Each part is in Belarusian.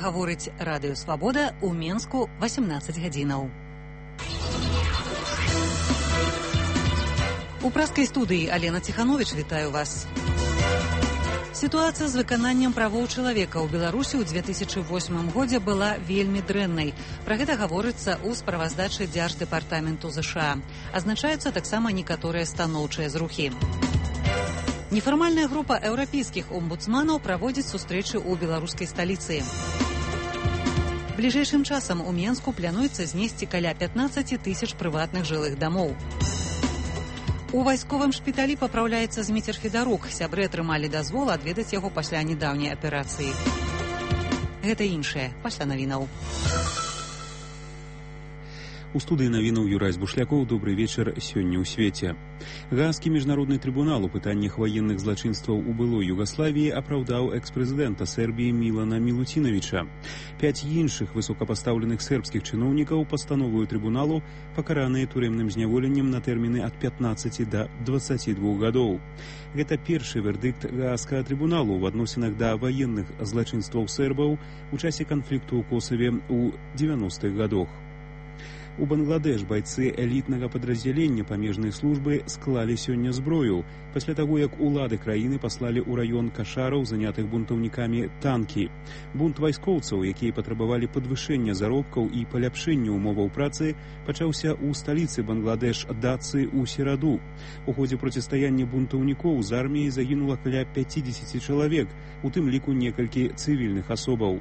гаворыць радыё «Свабода» ў Менску 18 гадзінаў. У праскай студыі Алена Ціхановіч, вітаю вас. Сітуацыя з выкананнем правоў чалавека ў Беларусі ў 2008 годзе была вельмі дрэннай. Пра гэта гаворыцца ў справаздачы Дзярждэпартаменту ЗША. Азначаюцца таксама некаторыя станоўчыя зрухі. Нефармальная група еўрапейскіх омбудсманаў праводзіць сустрэчы ў беларускай сталіцы. Бліжэйшым часам у Менску плануецца знесці каля 15 тысяч прыватных жылых дамоў. У вайсковым шпіталі папраўляецца Зміцер Федарук. Сябры атрымалі дазвол адведаць яго пасля нядаўняй аперацыі. Гэта іншае пасля навінаў. У студыі навінаў Юрась Бушлякоў. Добрый вечар. Сёння ў свеце. Гаазкі міжнародны трыбунал у пытаннях ваенных злачынстваў у былой Югаславіі апраўдаў экс-прэзідэнта Сербіі Мілана Мілуцінавіча. 5 іншых высокапастаўленых сербскіх чыноўнікаў пастановаю трыбуналу пакараныя турэмным зняволеннем на тэрміны ад 15 да 22 гадоў. Гэта першы вердыкт Гаазскага трыбуналу ў адносінах да ваенных злачынстваў сербаў у часе канфлікту ў Косаве ў 90-х гадах. У Бангладеш байцы элітнага падраздзялення памежнай службы склалі сёння зброю, пасля таго, як улады краіны паслалі ў раён кашараў, занятых бунтаўнікамі, танкі. Бунт вайскоўцаў, якія патрабавалі падвышэння заробкаў і паляпшэння ўмоваў працы, пачаўся ў сталіцы Бангладеш Дацы ў сераду. У ходзе процістаяння бунтаўнікоў з арміяй загінула каля 50 чалавек, у тым ліку некалькі цывільных асобаў.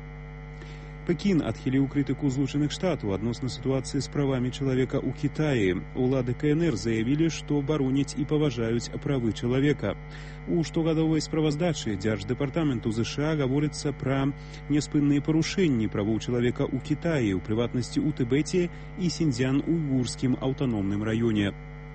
Пекін адхіліў крытыку Злучаных Штатаў адносна сітуацыі з правамі чалавека ў Кітаі. Улады КНР заявілі, што бароняць і паважаюць правы чалавека. У штогадовай справаздачы Дзярждэпартаменту ЗША гаворыцца пра няспынныя парушэнні правоў чалавека ў Кітаі, у прыватнасці ў Тыбеце і Сіньцзян-Уйгурскім аўтаномным раёне.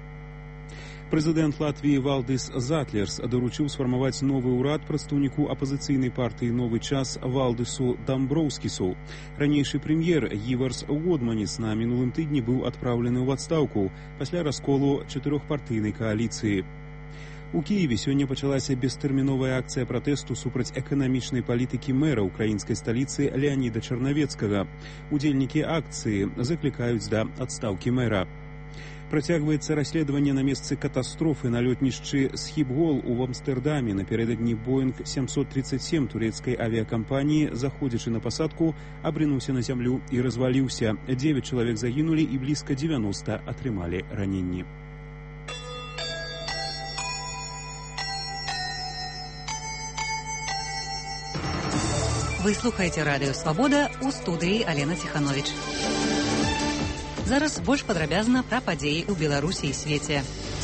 Прэзідэнт Латвіі Валдыс Затлерс даручыў сфармаваць новы ўрад прадстаўніку апазіцыйнай партыі «Новы час» Валдысу Дамброўскісу. Ранейшы прэм'ер Іварс Годманіс на мінулым тыдні быў адпраўлены ў адстаўку пасля расколу чатырохпартыйнай кааліцыі. У Кіеве сёння пачалася бестэрміновая акцыя пратэсту супраць эканамічнай палітыкі мэра ўкраінскай сталіцы Леаніда Чарнавецкага. Удзельнікі акцыі заклікаюць да адстаўкі мэра. Працягваецца расследаванне на месцы катастрофы на лётнішчы Схіпгол у Амстэрдаме напярэдадні Боинг 737 турэцкай авіякампаніі, заходзячы на пасадку, абрынуўся на зямлю і разваліўся. 9 чалавек загінулі і блізка 90 атрымалі раненні. Вы слухаеце радыё «Свабода», у студыі Алена Ціхановіч. Зараз больш падрабязна пра падзеі ў Беларусі і свеце.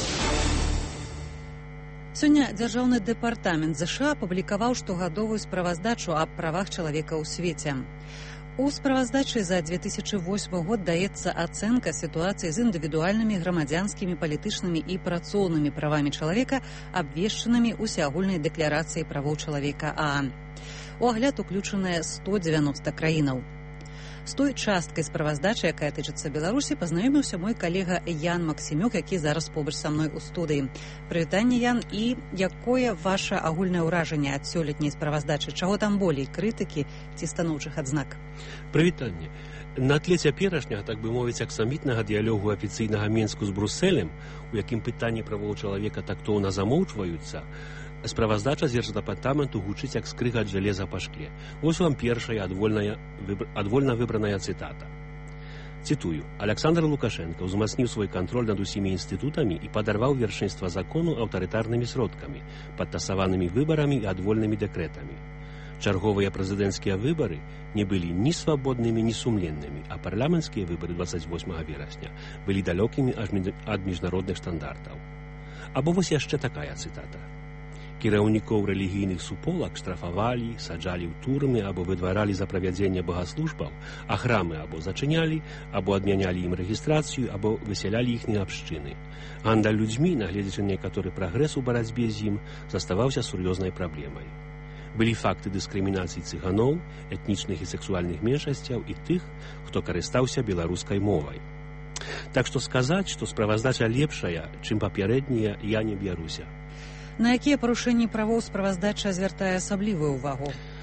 Сёння Дзяржаўны дэпартамент ЗША апублікаваў штогадовую справаздачу аб правах чалавека ў свеце. У справаздачы за 2008 год даецца ацэнка сітуацыі з індывідуальнымі грамадзянскімі, палітычнымі і працоўнымі правамі чалавека, абвешчанымі ўсеагульнай дэкларацыяй правоў чалавека ААН. У агляд уключаныя 190 краінаў. З той часткай справаздачы, якая тычыцца Беларусі, пазнаёміўся мой калега Ян Максімюк, які зараз побач са мной у студыі. Прывітанне, Ян, і якое ваша агульнае ўражанне ад сёлетняй справаздачы? Чаго там болей, крытыкі ці станоўчых адзнак? Прывітанне. На тле цяперашняга, так бы мовіць, аксамітнага дыялогу афіцыйнага Менску з Брусэлем, у якім пытанні правоў чалавека тактоўна замоўчваюцца, справаздача Дзярждэпартаменту гучыць як скрыга ад жалеза па шкле. Вось вам першая адвольна выбраная цытата. Цитую. Александр Лукашенко узмацніў свой кантроль над усімі інстытутамі і падарваў вершэнства закону аўтарытарнымі сродкамі, падтасаванымі выбарамі і адвольнымі дэкрэтамі. Чарговыя прэзідэнцкія выбары не былі ні свабоднымі, ні сумленнымі, а парламенцкія выбары 28 верасня былі далёкімі ад міжнародных стандартаў. Або вось яшчэ такая цытата. Кіраўнікоў рэлігійных суполак штрафавалі, саджалі ў турмы або выдваралі за правядзенне богаслужбаў, а храмы або зачынялі, або адмянялі ім рэгістрацыю, або высялялі іхнія абшчыны. Гандаль людзьмі, нагледзячы на некаторы прагрэс у барацьбе з ім, заставаўся сур'ёзнай праблемай. Былі факты дыскрымінацыі цыганоў, этнічных і сексуальных меншасцяў і тых, хто карыстаўся беларускай мовай. Так што сказаць, што справаздача лепшая, чым папярэднія, я не бяруся. На якія парушэнні правоў справаздача звяртае асаблівую ўвагу?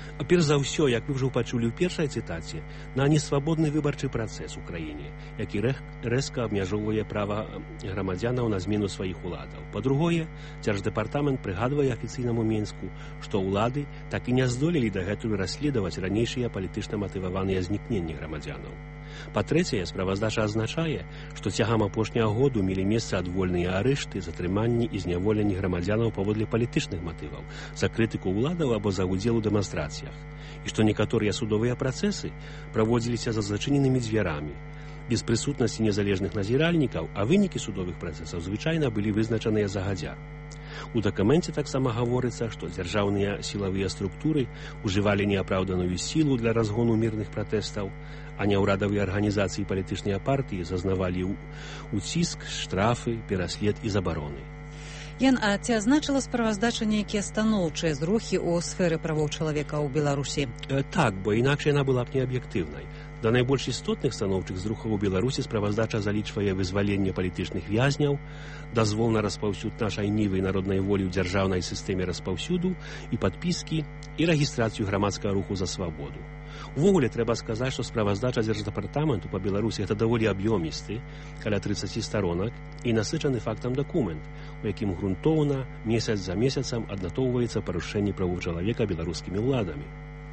Перш за ўсё, як вы ўжо пачулі ў першай цытаце, на несвабодны выбарчы працэс у краіне, які рэзка абмяжоўвае права грамадзянаў на змену сваіх уладаў. Па-другое, Дзярждэпартамент прыгадвае афіцыйнаму Мінску, што ўлады так і не здолелі дагэтуль расследаваць ранейшыя палітычна матываваныя знікненні грамадзянаў. Па-трэцяе, справаздача азначае, што цягам апошняга году мелі месца адвольныя арышты, затрыманні і зняволенні грамадзянаў паводле палітычных матываў, за крытыку ўладаў або за ўдзел у дэманстрацыях, і што некаторыя судовыя працэсы праводзіліся за зачыненымі дзвярамі, без прысутнасці незалежных назіральнікаў, а вынікі судовых працэсаў звычайна былі вызначаныя загадзя. У дакуменце таксама гаворыцца, што дзяржаўныя сілавыя структуры ўжывалі неапраўданую сілу для разгону мірных пратэстаў, а няўрадавыя арганізацыі і палітычныя партыі зазнавалі уціск, штрафы, пераслед і забароны. Ян, а ці азначыла справаздача нейкія станоўчыя зрухі ў сферы правоў чалавека ў Беларусі? Так, бо інакш яна была б неаб'ектыўнай. Да найбольш істотных станоўчых зрухаў у Беларусі справаздача залічвае вызваленне палітычных вязняў, дазвол на распаўсюд нашай нівы і народнай волі ў дзяржаўнай сістэме распаўсюду і падпіскі і рэгістрацыю грамадскага руху за свабоду. Увогуле, трэба сказаць, што справаздача Дзярждэпартаменту па Беларусі гэта даволі аб'ёмісты, каля 30 старонак, і насычаны фактам дакумент, у якім грунтоўна месяц за месяцам аднатоўваецца парушэнне правоў чалавека беларускімі ўладамі.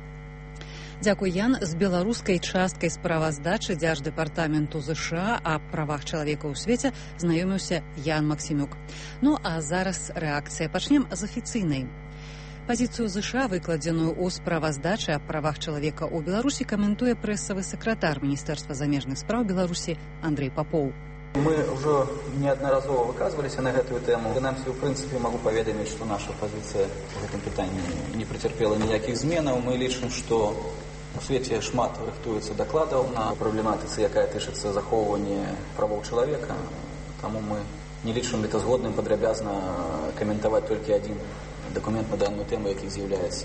Дзякуй, Ян. З беларускай часткай справаздачы Дзярждэпартаменту ЗША аб правах чалавека ў свеце знаёміўся Ян Максімюк. Ну, а зараз рэакцыя. Пачнем з афіцыйнай. Пазіцыю ЗША, выкладзеную ў справаздачы аб правах чалавека ў Беларусі, каментуе прэсавы сакратар Міністэрства замежных спраў Беларусі Андрей Попоў. Мы уже неодноразово выказывалися на гэтую тему. Принамсі, в принципе, могу паведаміць, што наша пазіцыя в гэтым пытанні не працярпела ніякіх зменаў. Мы лічым, што у свеце шмат рыхтуецца дакладаў на праблематыцы, якая тычыцца захоўвання правоў чалавека. Таму мы не лічым гэта згодным падрабязна каментаваць толькі адзін документ на данную тему, якіх з'яўляецца.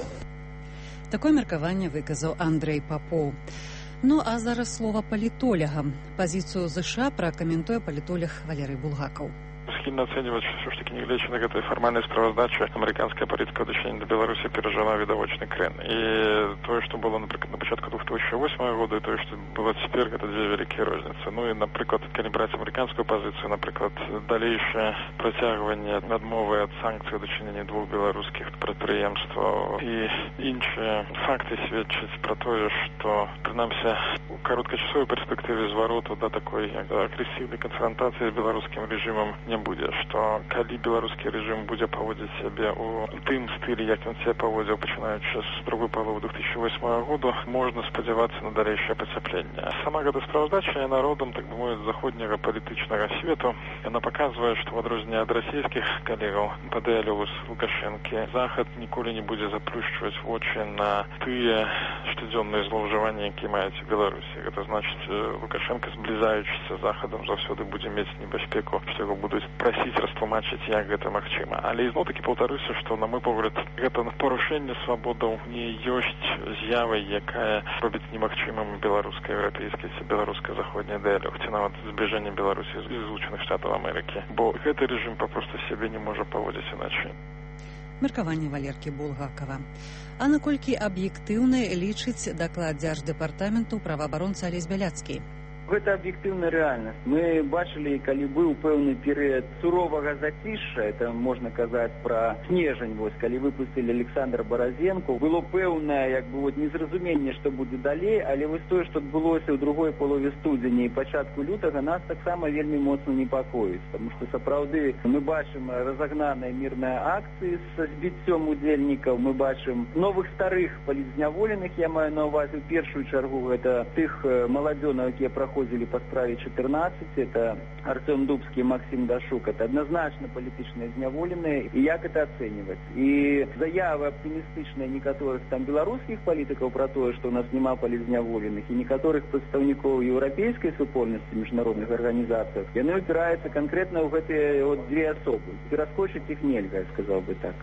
Такое меркаванне выказаў Андрей Попоў. Ну, а зараз слова палітоляга. Пазіцыю ЗША пракаментуе палітолог Валерый Булгакаў. Схильно оценивать, все ж таки, негледзячы на гэтай фармальнай справаздачы, амерыканская палітыка ў дачыненні да Беларусі перажыла відавочны крен. І тое, што было, напрыклад, на пачатку 2008 года, і тое, што было цяпер, гэта дзве вялікія розніцы. Ну і, напрыклад, калі браць амерыканскую пазіцыю, напрыклад, далейшае працягванне адмовы ад санкцый у дачыненні двух беларускіх прадпрыемстваў і іншыя факты сведчаць пра тое, што, прынамсі, у кароткачасовай перспектыве звароту да такой агрэсіўнай канфронтацыі з беларускім рэжымам не будзе, што калі беларускі рэжым будзе паводзіць сябе ў тым стылі, як ён сябе паводзіў, пачынаючы з другой паловы 2008 года, можна спадзявацца на далейшае пацяпленне. Сама гэта справаздача народам, так бы мовіць, заходняга палітычнага свету, яна паказвае, што в адрозненне ад расійскіх калегаў па дыялогу з Лукашэнкі, Захад ніколі не будзе заплюшчваць вочы на тыя штодзённыя злоўжыванні, якія маюць у Беларусі. Гэта значыць, Лукашенко, зблізаючыся з Захадам, заўсёды будзе мець небяспеку, што яго будуць прасіць растлумачыць, як гэта магчыма. Але ізноў-такі паўтаруся, што, на мой погляд, гэта парушэнне свабодаў не ёсць з'явай, якая робіць немагчымым беларуска-еўрапейскі ці беларуска-заходні дыялог, ці нават збліжэнне Беларусі з Злучаных Штатаў Амерыкі. Бо гэты рэжым папросту сябе не можа паводзіць іначай. Меркаванне Валеркі Булгакава. А наколькі аб'ектыўны лічыць даклад Дзярждэпартаменту праваабаронца Алесь Бяляцкі? Гэта аб'ектыўная рэальнасць. Мы бачылі, калі быў пэўны перыяд суровага зацішша, это можна казаць пра снежань, калі выпусцілі Александра Баразенко, было пэўнае незразуменне, што будзе далей, але тое, што адбылося ў другой палове студзеня і пачатку лютага, нас таксама вельмі моцна непакоіць, таму што сапраўды мы бачым разагнаныя мірныя акцыі з збіццём удзельнікаў, мы бачым новых старых палітзняволеных, я маю на ўвазе ў першую чаргу гэта тых маладзёнаў, якія проходили по справе 14, это Артем Дубский, Максим Дашук, это однозначно политичные зняволенные, и як это оценивать? И заявы оптимистичные некоторых там белорусских политиков про то, что у нас нема политзняволенных, и некоторых представников европейской супольности международных организаций, яны упираются конкретно в эти две особы. Пераскочить их нельзя, я сказал бы так.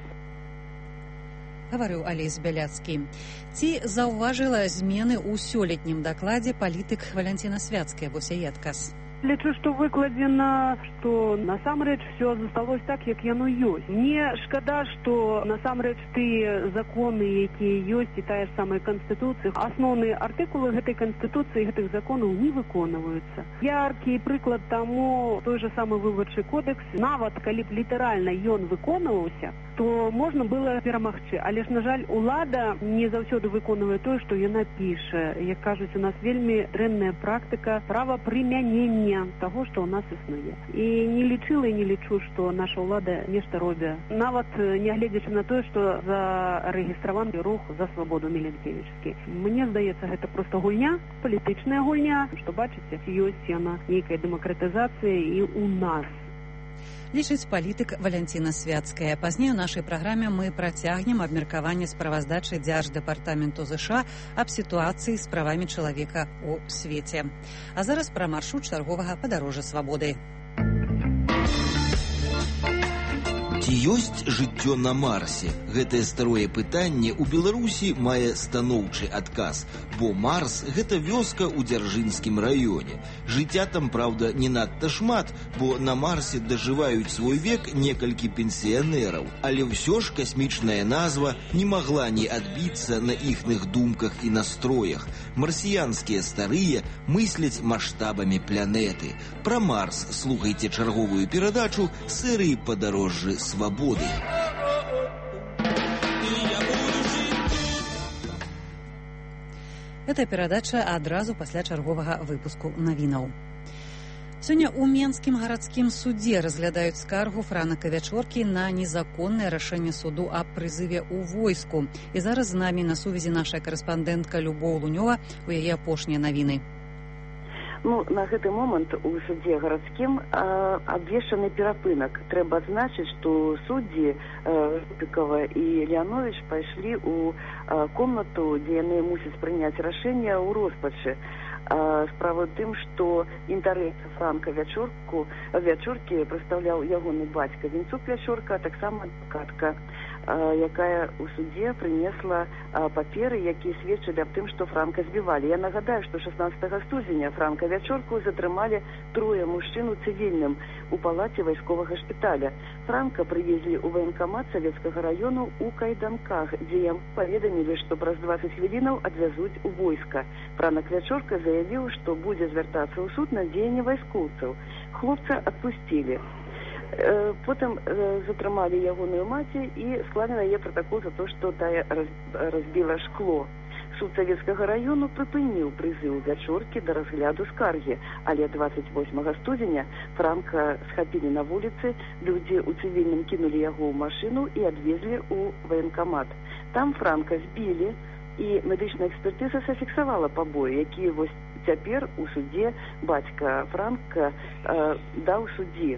Гаварыў Алесь Бяляцкі. Ці заўважыла змены ў сёлетнім дакладзе палітык Валянціна Свяцкая? Вось яе адказ. Лічу, што выкладзена, што насамрэч все засталось так, як яно ёсць. Мне шкада, што насамрэч тыя законы, якія ёсць, і тая ж самая Канстытуцыя, асноўныя артыкулы гэтай Канстытуцыі, гэтых законаў не выконваюцца. Яркі прыклад таму той же самы выбарчы кодекс, нават калі б літаральна ён выконваўся, то можна было перамагчы. Але ж, на жаль, улада не заўсёды выконвае тое, што яна піша. Як кажуць, у нас вельмі дрэнная практыка правапрымянення таго, што ў нас існуе. І не лічыла і не лічу, што наша ўлада нешта робіць. Нават нягледзячы на тое, што зарэгістраваны рух за свабоду міленкевічскі. Мне здаецца, гэта проста гульня, палітычная гульня, што, бачыце, ёсць яна нейкая дэмакратызацыя і ў нас. Лічыць палітык Валянціна Свяцкая. Пазней у нашай праграме мы працягнем абмеркаванне справаздачы Дзярждэпартаменту ЗША аб сітуацыі з правамі чалавека ў свеце. А зараз пра маршрут чарговага падарожжа свабоды. Ці ёсць жыццё на Марсе? Гэтае старое пытанне ў Беларусі мае станоўчы адказ, бо Марс – гэта вёска ў Дзяржынскім раёне. Жыцця там, праўда, не надта шмат, бо на Марсе дажываюць свой век некалькі пенсіянераў. Але ўсё ж касмічная назва не магла не адбіцца на іхных думках і настроях. Марсіянскія старыя мысляць маштабамі планеты. Пра Марс слухайце чарговую перадачу серыі «Падарожжы свабоды». Гэта перадача адразу пасля чарговага выпуску навінаў. Сёння ў Менскім гарадскім судзе разглядаюць скаргу Франака Вячоркі на незаконнае рашэнне суду аб прызыве ў войску. І зараз з намі на сувязі наша карэспандэнтка Любоў Лунёва, у яе апошнія навіны. На гэты момант у судзе гарадскім абвешчаны перапынак. Трэба адзначыць, што суддзі Жупікова і Леанович пайшлі ў комнату, дзе яны мусяць прыняць рашэнне ў роспачы. Справа ў тым, што інтарэсы Франка Вячоркі прадстаўляў ягоны бацька Вінцук Вячорка, а таксама адвакатка, якая ў судзе прынесла паперы, якія сведчылі аб тым, што Франка збівалі. Я нагадаю, што 16 студзеня Франка Вячорку затрымалі трое мужчын у цывільным у палаце вайсковага шпіталя. Франка прывезлі ў ваенкамат Савецкага раёну ў кайданках, дзе яму паведамілі, што праз 20 хвілінаў адвязуць у войска. Франак Вячорка заявіў, што будзе звяртацца ў суд на дзеянне вайскоўцаў. Хлопца адпусцілі. Потым затрымалі ягоную маці і склалі на яе пратакол за то, што тая разбіла шкло. Суд Савецкага раёну прыпыніў прызыў Вячоркі да разгляду скаргі, але 28 студзеня Франка схапілі на вуліцы, людзі ў цывільным кінулі яго ў машыну і адвезлі ў ваенкамат. Там Франка збілі, і медычная экспертыза зафіксавала пабоі, якія вось цяпер у судзе бацька Франка даў суддзі.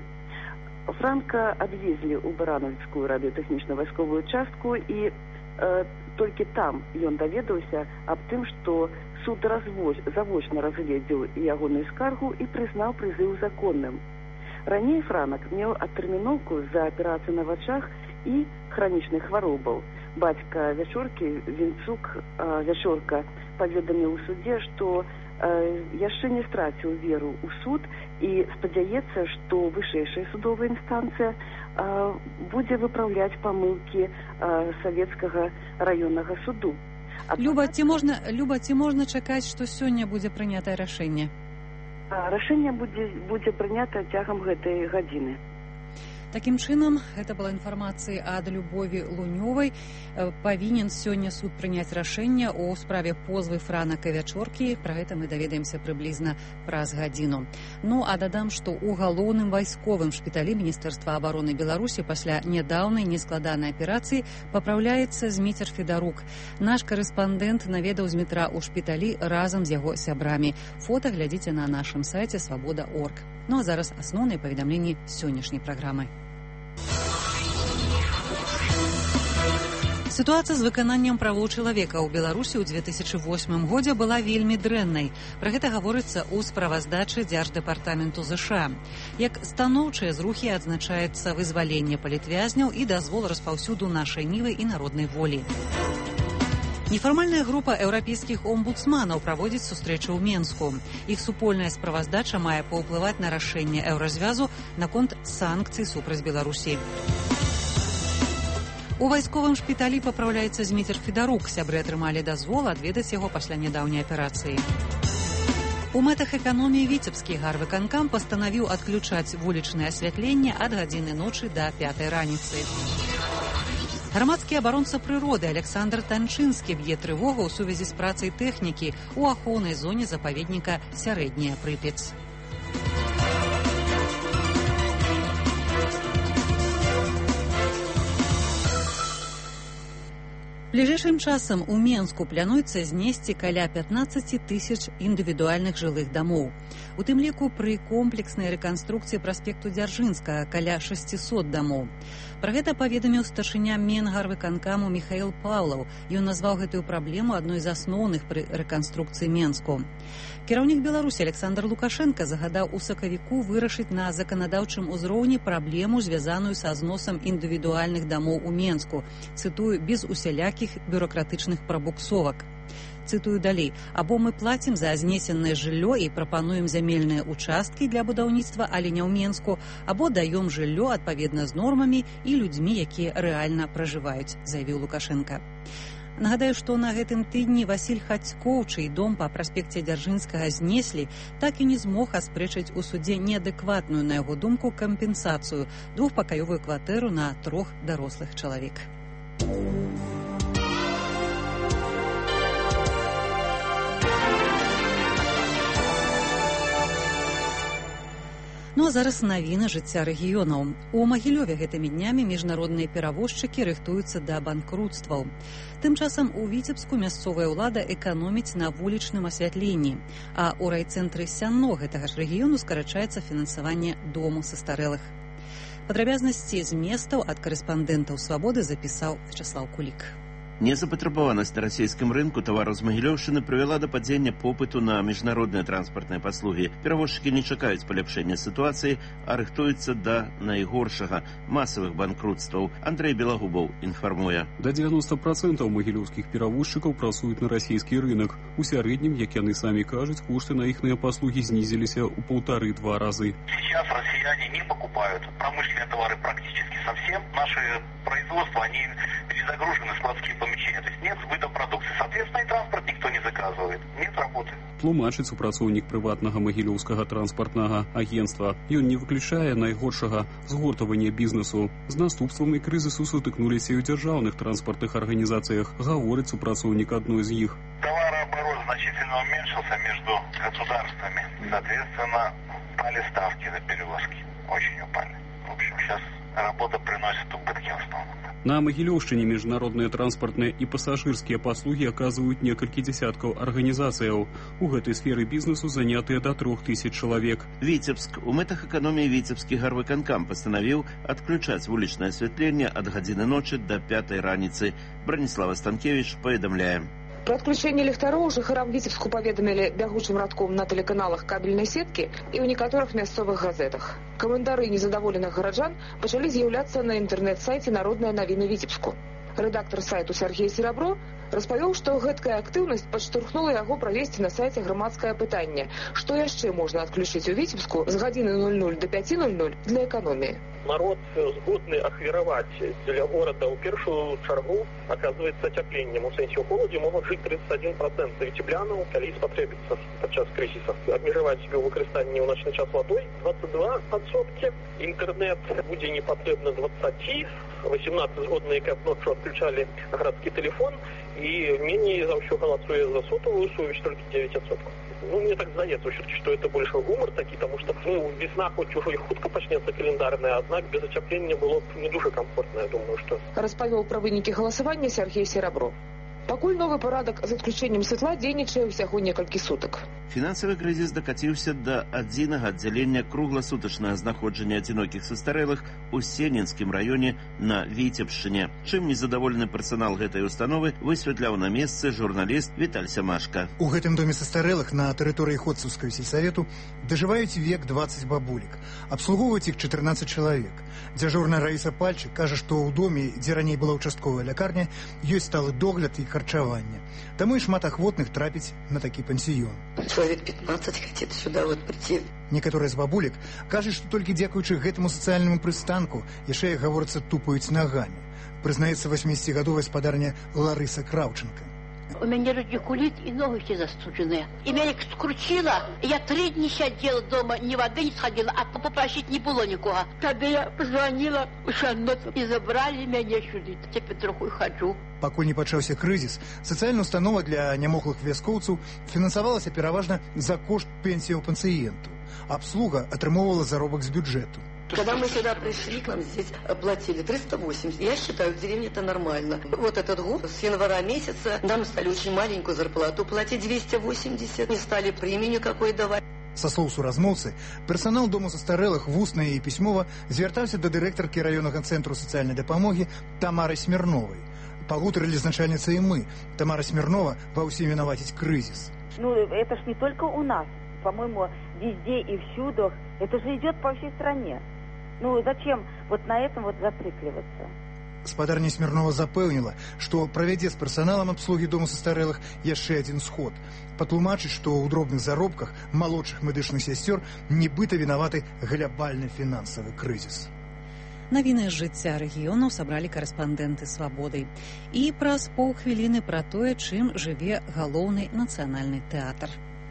Франка адвезлі ў Баранавіцкую радыётэхнічна-вайсковую частку, і толькі там ён даведаўся аб тым, што суд завочна разгледзеў ягоную скаргу і прызнаў прызыў законным. Раней Франак меў адтэрміноўку за аперацыю на вачах і хранічных хваробаў. Бацька Вячоркі, Вінцук Вячорка, паведаміў у судзе, што яшчэ не страціў веру ў суд і спадзяецца, што вышэйшая судовая інстанцыя будзе выпраўляць памылкі Савецкага раённага суду. Люба, ці можна чакаць, што сёння будзе прынятае рашэнне? Рашэнне будзе прынята цягам гэтай гадзіны. Такім чынам, гэта была інфармацыя ад Любові Лунёвай. Павінен сёння суд прыняць рашэнне ў справе позвы Франака Вячоркі. Пра гэта мы даведаемся прыблізна праз гадзіну. А дадам, што ў галоўным вайсковым шпіталі Міністэрства абароны Беларусі пасля нядаўнай нескладанай аперацыі папраўляецца Зміцер Федарук. Наш карэспандэнт наведаў Змітра ў шпіталі разам з яго сябрамі. Фота глядзіце на нашым сайце свабода.орг. А зараз асноўныя паведамленні сённяшняй праграмы. Сітуацыя з выкананнем правоў чалавека ў Беларусі ў 2008 годзе была вельмі дрэннай. Пра гэта гаворыцца ў справаздачы Дзярждэпартаменту ЗША. Як станоўчыя зрухі адзначаецца вызваленне палітвязняў і дазвол распаўсюду нашай нівы і народнай волі. Нефармальная група еўрапейскіх омбудсманаў праводзіць сустрэчу ў Менску. Іх супольная справаздача мае паўплываць на рашэнне еўразвязу наконт санкцый супраць Беларусі. У вайсковым шпіталі папраўляецца Зміцер Федарук. Сябры атрымалі дазвол адведаць яго пасля нядаўняй аперацыі. У мэтах эканоміі віцебскі гарвыканкам пастанавіў адключаць вулічнае асвятленне ад гадзіны ночы да 5 раніцы. Грамадскі абаронца прыроды Александр Танчынскі б'е трывогу ў сувязі з працай тэхнікі ў ахоўнай зоне запаведніка Сярэдняя Прыпяць. Бліжэйшым часам у Менску плануецца знесці каля 15 тысяч індывідуальных жылых дамоў. У тым ліку пры комплекснай рэканструкцыі праспекту Дзяржынскага каля 600 дамоў. Пра гэта паведаміў старшыня Менгарвыканкаму Міхаіл Паўлаў. Ён назваў гэтую праблему адной з асноўных пры рэканструкцыі Менску. Кіраўнік Беларусі Александр Лукашенко загадаў у сакавіку вырашыць на заканадаўчым узроўні праблему, звязаную са зносам індывідуальных дамоў у Менску. Цытую, без усялякіх бюрократычных прабуксовак. Цытую далей. Або мы плацім за знесенае жыллё і прапануем зямельныя участкі для будаўніцтва, але не ў Менску, або даём жыллё адпаведна з нормамі і людзьмі, якія рэальна пражываюць, заявіў Лукашенко. Нагадаю, што на гэтым тыдні Васіль Хацькоў, чый дом па праспекце Дзяржынскага знеслі, так і не змог аспрэчыць у судзе неадэкватную, на яго думку, кампенсацыю – двухпакаёвую кватэру на 3 дарослых чалавек. Ну а зараз навіны жыцця рэгіёнаў. У Магілёве гэтымі днямі міжнародныя перавозчыкі рыхтуюцца да банкрутстваў. Тым часам у Віцебску мясцовая ўлада эканоміць на вулічным асвятленні, а ў райцэнтры Сянно гэтага ж рэгіёну скарачаецца фінансаванне дому састарэлых. Падрабязнасці з месцаў ад карэспандэнтаў «Свабоды» запісаў Вячаслаў Кулік. Незапатрабаванасць на расійскім рынку тавараў з Магілёўшчыны прывяла да падзення попыту на міжнародныя транспартныя паслугі. Перавозчыкі не чакаюць паляпшэння сітуацыі, а рыхтуюцца да найгоршага масавых банкрутстваў. Андрэй Белагубаў інфармуе. Да 90% магілёўскіх перавозчыкаў працуюць на расійскі рынок. У сярэднім, як яны самі кажуць, кошты на іхныя паслугі знізіліся ў 1,5-2 разы. Сейчас россияне не покупают промышленные товары практически совсем. Наши производства, они перезагружены, складские помещения. То есть нет сбыта продукции. Соответственно, и транспорт никто не заказывает. Нет работы. Тлумачыць супрацоўнік прыватнага магілёўскага транспартнага агенцтва. Ён не выключае найгоршага згортавання бізнесу. З наступствамі крызісу сутыкнуліся і ў дзяржаўных транспартных арганізацыях, гаворыць супрацоўнік адной з іх. Товарооборот значительно уменьшился между государствами. Соответственно, упали ставки за перевозки. Очень упали. В общем, сейчас работа приносит убытки в основном. На Магілёўшчыне міжнародныя транспартныя і пасажырскія паслугі аказваюць некалькі дзесяткаў арганізацыяў. У гэтай сферы бізнесу занятыя да 3000 чалавек. Віцебск. У мэтах эканоміі віцебскі гарвыканкам пастанавіў адключаць вулічнае асвятленне ад гадзіны ночы да 5 раніцы. Браніслава Станкевіч паведамляе. Про отключение ліхтароў жыхарам Віцебску паведамілі бягучым радком на тэлеканалах кабельнай сеткі і ў некаторых мясцовых газетах. Каментары незадаволеных гараджан пачалі з'яўляцца на інтэрнэт-сайце «Народная навіны Віцебску». Рэдактар сайту Сергей Серабро распавёў, што гэткая актыўнасць падштурхнула яго правесці на сайце грамадскае пытанне, што яшчэ можна адключыць у Віцебску з гадзіны 00 до 5:00 для эканоміі. Народ згодны ахвяраваць для горада ў першую чаргу, аказваецца, цяпленнем. У сэнсе ў холадзе могуць жыць 31% віцеблянаў, калі спатрэбіцца падчас крызіса. Абмежаваць себе ў выкарыстанні ў начны час вадой 22%. Інтэрнэт будзе не патрэбна 20%. 18 згодныя, каб ноччу адключалі гарадскі тэлефон, і меней за ўсё галасуе за сотовую сувязь толькі 9%. Мне так здаецца, што это больше гумор такі, таму што весна хоць ужо і хутка пачнецца календарная, аднак без ацяплення было б не дуже камфортна, я думаю, што. Распавёў пра вынікі галасавання Сергей Серабро. Пакуль новы парадак з адключэннем святла дзейнічае ўсяго некалькі сутак. Фінансавы крызіс дакаціўся да адзінага аддзялення кругласутачнага знаходжання адзінокіх састарэлых у Сенінскім раёне на Віцебшчыне. Чым незадаволены персанал гэтай установы высвятляў на месцы журналіст Віталь Сямашка. У гэтым доме састарэлых на тэрыторыі Ходцаўскага сельсавету дажываюць век 20 бабулек. Абслугоўваюць іх 14 чалавек. Дзяжурная Раіса Пальчык кажа, што ў доме, дзе раней была ўчастковая лякарня, ёсць сталы догляд і харчавання. Таму і шмат ахвотных трапіць на такі пансіён. Человек 15 хотит сюда вот прийти. Некаторыя з бабулек кажуць, што толькі дзякуючы гэтаму сацыяльнаму прыстанку яшчэ, як гаворыцца, тупаюць нагамі. Прызнаецца 80гадовая спадарня Ларыса Краўченка. У меня радикулит и ноги все застуженные. И меня скрутило. Я 3 дня сидела дома, ни воды не сходила, а попросить не было никого. Тогда я позвонила в Шанот и забрали меня сюда. Теперь троху хожу. Пакуль не пачаўся крызіс, сацыяльная установа для нямоглых вяскоўцаў фінансавалася пераважна за кошт пенсіяў пацыентаў. Абслуга атрымоўвала заробак з бюджэту. Когда мы сюда пришли, к нам здесь платили 380. Я считаю, в деревне это нормально. Вот этот год, с января месяца, нам стали очень маленькую зарплату платить 280. Не стали премию никакой давать. Са слоў суразмоўцы, персанал дому састарэлых вусна і пісьмова звяртаўся да дырэктаркі раённага цэнтру сацыяльнай дапамогі Тамары Смірновай. Пагутарылі з начальніцай і мы. Тамара Смирнова ва ўсім вінаваціць крызіс. Ну, это ж не только у нас. По-моему, везде и всюду. Это же идет по всей стране. Ну, зачем вот на этом вот зацикливаться? Спадарня Смирнова запэўніла, што правядзе з персаналам абслугі дому састарэлых яшчэ адзін сход. Патлумачыць, што ў дробных заробках малодшых медычных сясцёр нібыта вінаваты глябальны фінансавы крызіс. Навіны з жыцця рэгіёнаў сабралі карэспандэнты «Свабоды». І праз паўхвіліны пра тое, чым жыве галоўны нацыянальны тэатр.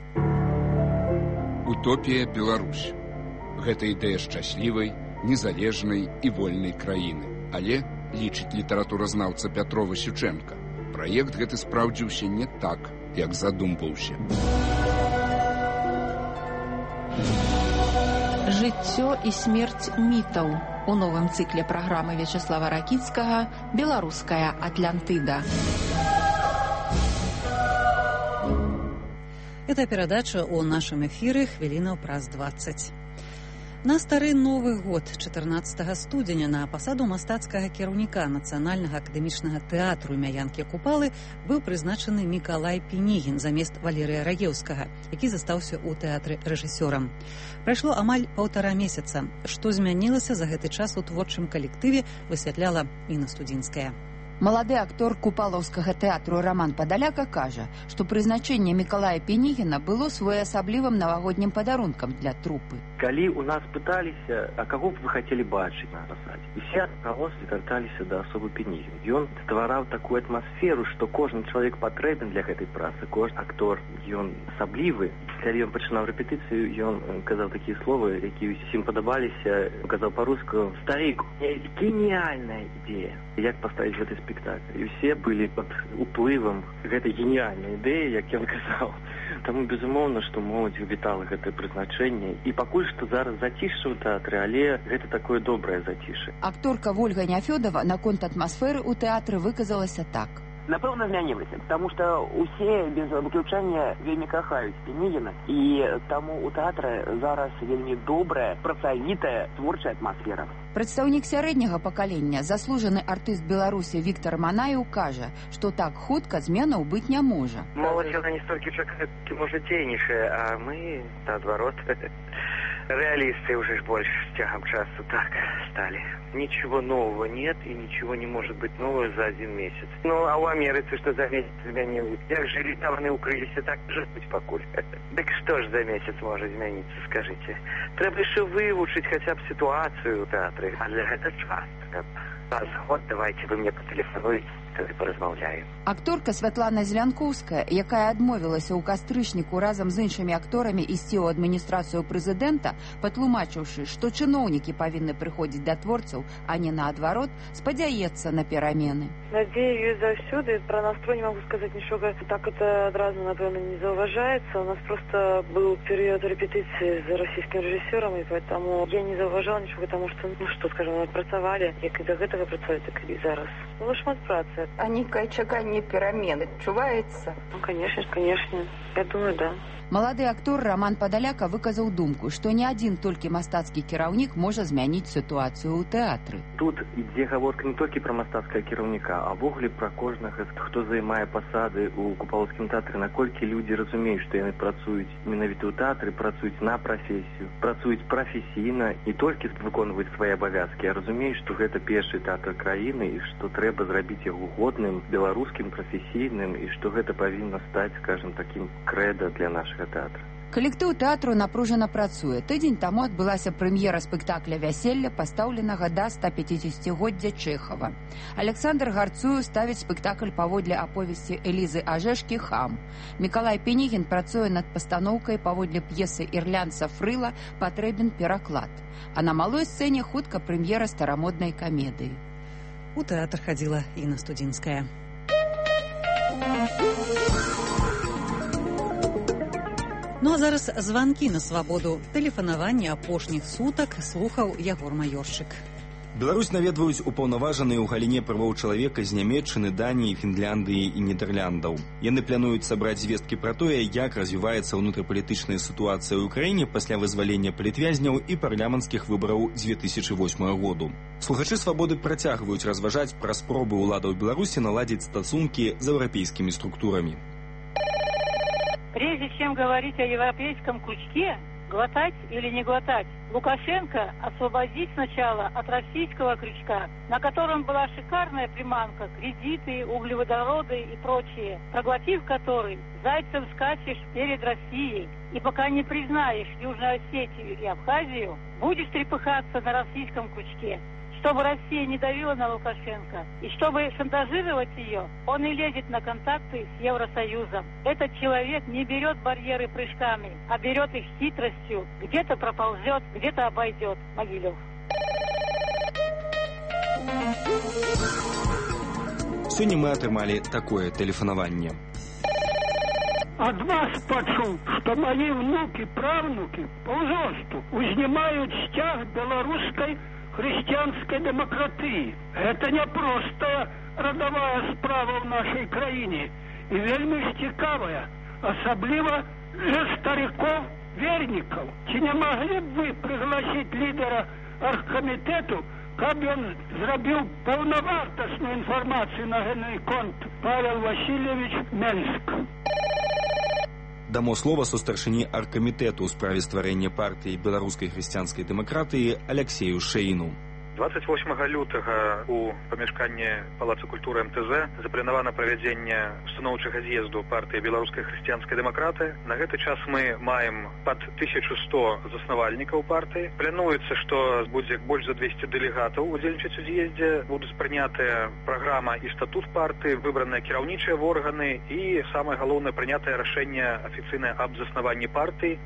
Утопія Беларусь. Гэта ідэя шчаслівай, незалежнай і вольнай краіны. Але, лічыць літаратуразнаўца Пятро Васючэнка, праект гэты спраўдзіўся не так, як задумваўся. Жыццё і смерць мітаў. У новым цыкле праграмы Вячеслава Ракіцкага «Беларуская Атлантыда». Эта перадача ў нашым эфіры хвілінаў праз 20. На стары Новы год 14 студзеня на пасаду мастацкага кіраўніка Нацыянальнага акадэмічнага тэатру імя Янкі Купалы быў прызначаны Мікалай Пінігін замест Валерыя Рагеўскага, які застаўся ў тэатры рэжысёрам. Прайшло амаль 1,5 месяца. Што змянілася за гэты час у творчым калектыве, высвятляла Інна Студзінская. Малады актор купалаўскага тэатру Роман Падаляка кажа, што прызначэнне Мікалая Пінігіна было своеасаблівым навагоднім падарункам для трупы. Калі у нас пыталіся, а каго б вы хацелі бачыць на пасадзе? Усе руководствы вярталіся да асобы Пінігіна. Ён ствараў такую атмасферу, што кожны чалавек патрэбен для гэтай працы, кожны актор, ён асаблівы. Калі ён пачынаў рэпетыцыю, ён казаў такія словы, якія ўсім падабаліся, казаў па-руску: «Старик, у меня есть гениальная идея, як паставіць гэты спектакль». І ўсе былі пад уплывам гэтай гениальнай ідэі, як ён казаў. Таму, безумоўна, што моладзь вітала гэтае прызначэнне. І пакуль што зараз зацішша ў тэатры, але гэта такое добрае зацішша. Акторка Вольга Няфёдова наконт атмасферы ў тэатры выказалася так. Напэўна, змянілася, таму што усе без выключэння вельмі кахаюць Пінігіна, і таму ў тэатры зараз вельмі добрая, працавітая, творчая атмасфера. Прадстаўнік сярэдняга пакалення, заслужаны артыст Беларусі Віктар Манаюў кажа, што так хутка зменаў быць не можа. Моладзь, яна не столькі чакае, можа, дзейнічае, а мы, наадварот, реалисты уже больше с тягом часу так стали. Ничего нового нет и ничего не может быть нового за 1 месяц. Ну, а у Америцы что за месяц изменилось? Як жили там они у кризисе, так же быть покуль. Так что ж за месяц может измениться, скажите? Треба еще выучить хотя бы ситуацию в театре. А для этого час треба. Раз в год давайте вы мне потелефонуете, паразмаўляем. Акторка Святлана Зелянкоўская, якая адмовілася ў кастрычніку разам з іншымі акторамі ісці ў адміністрацыю прэзідэнта, патлумачыўшы, што чыноўнікі павінны прыходзіць да творцаў, а не наадварот, спадзяецца на перамены. Надеюсь, заўсёды. Про настрой не могу сказать ничего. Так это одразу, напевно, не зауважается. У нас просто был период репетиции с российским режиссером, и поэтому я не зауважала ничего, потому что, ну что, скажем, мы працавалі, як і до гэтага працавалі, так і зараз. Было шмат працы. А некое чаканне перамены чуваецца? Ну, конечно, конечно. Я думаю, да. Малады актор Роман Падаляка выказаў думку, што не адзін толькі мастацкі кіраўнік можа змяніць сітуацыю ў тэатры. Тут ідзе гаворка не толькі пра мастацкага кіраўніка, а ввогуле пра кожнага, хто займае пасады ў купалаўскім тэатры, наколькі людзі разумеюць, што яны працуюць менавіта ў тэатры, працуюць на прафесію, працуюць прафесійна, не толькі выконваюць свае абавязкі, а разумеюць, што гэта першы тэатр краіны і што трэба зрабіць яго годным беларускім прафесійным і што гэта павінна стаць, скажем, такім крэда для нашага тэатра. Калектыў тэатру напружана працуе. Тыдзень таму адбылася прэм'ера спектакля «Вяселле», пастаўленага да 150-годдзя Чэхава. Александр Гарцуў ставіць спектакль паводле аповесці Элізы Ажэшкі «Хам». Мікалай Пенігін працуе над пастаноўкай паводле п'есы ірландца Фрыла «Патрэбен пераклад». А на малой сцэне хутка прэм'ера старамоднай камедыі. У тэатр хадзіла Інна Студзінская. Ну а зараз званкі на свабоду. Тэлефанаванне апошніх сутак слухаў Ягор Маёрчык. Беларусь наведваюць упаўнаважаныя ў галіне правоў чалавека з Нямецчыны, Даніі, Фінляндыі і Нідэрляндаў. Яны плануюць сабраць звесткі пра тое, як развіваецца ўнутрапалітычная сітуацыя ў краіне пасля вызвалення палітвязняў і парламенцкіх выбараў 2008 году. Слухачы свабоды працягваюць разважаць пра спробы ўладаў Беларусі наладзіць стасункі з еўрапейскімі структурамі. Прежде чем говорить о европейском крючке, глотать или не глотать, Лукашенко освободить сначала от российского крючка, на котором была шикарная приманка, кредиты, углеводороды и прочее, проглотив который, зайцем скачешь перед Россией. И пока не признаешь Южную Осетию и Абхазию, будешь трепыхаться на российском крючке. Чтобы Россия не давила на Лукашенко, и чтобы шантажировать ее, он и лезет на контакты с Евросоюзом. Этот человек не берет барьеры прыжками, а берет их хитростью. Где-то проползет, где-то обойдет. Могилев. Сёння мы атрымалі такое тэлефанаванне. Ад вас пачуў, што мае внукі, правнукі паўзросту узнімаюць сцяг беларускай христианской демократии. Это не простая родовая справа в нашей краине и вельми цікавая, особливо для стариков-верников. Чи не могли бы вы пригласить лидера оргкомитету, каб он зрабіў паўнавартасную информацию на гэты конт? Павел Васильевич, Менск. Дамо слова сустаршыні аргкамітэту ў справе стварэння партыі беларускай хрысціянскай дэмакратыі Алексею Шэйну. 28 лютага у памяшканні Палаца культуры МТЗ запланавана правядзенне устаноўчага з'езду партыі беларускай хрысціянскай дэмакраты. На гэты час мы маем пад 1100 заснавальнікаў партыі. Плануецца, што будзе больш за 200 дэлегатаў удзельнічаць у з'ездзе. Будуць прынятыя праграма і статут партыі, выбраныя кіраўнічыя органы і, самае галоўнае, прынятае рашэнне афіцыйнае аб заснаванні партыі.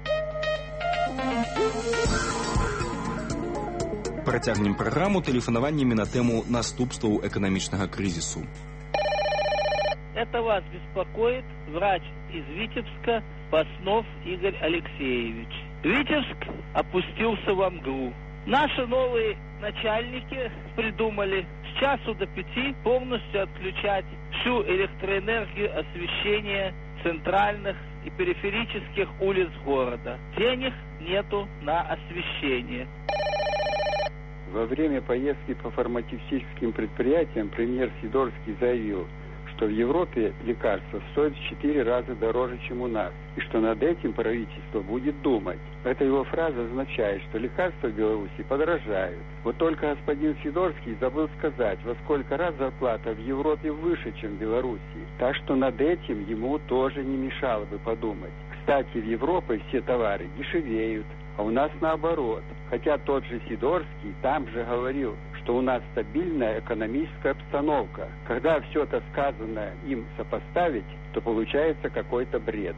Працягнем праграму тэлефанаваннямі на тэму наступстваў эканамічнага крызісу. Это вас беспокоит врач из Витебска Паснов Игорь Алексеевич. Витебск опустился во мглу. Наши новые начальники придумали с часу до 5 полностью отключать всю электроэнергию освещения центральных и периферических улиц города. Денег нету на освещение. Во время поездки по фармацевтическим предприятиям премьер Сидорский заявил, что в Европе лекарства стоят в 4 раза дороже, чем у нас, и что над этим правительство будет думать. Эта его фраза означает, что лекарства в Беларуси подорожают. Вот только господин Сидорский забыл сказать, во сколько раз зарплата в Европе выше, чем в Беларуси. Так что над этим ему тоже не мешало бы подумать. Кстати, в Европе все товары дешевеют, а у нас наоборот. Хотя тот же Сидорский там же говорил, что у нас стабильная экономическая обстановка. Когда все это сказанное им сопоставить, то получается какой-то бред.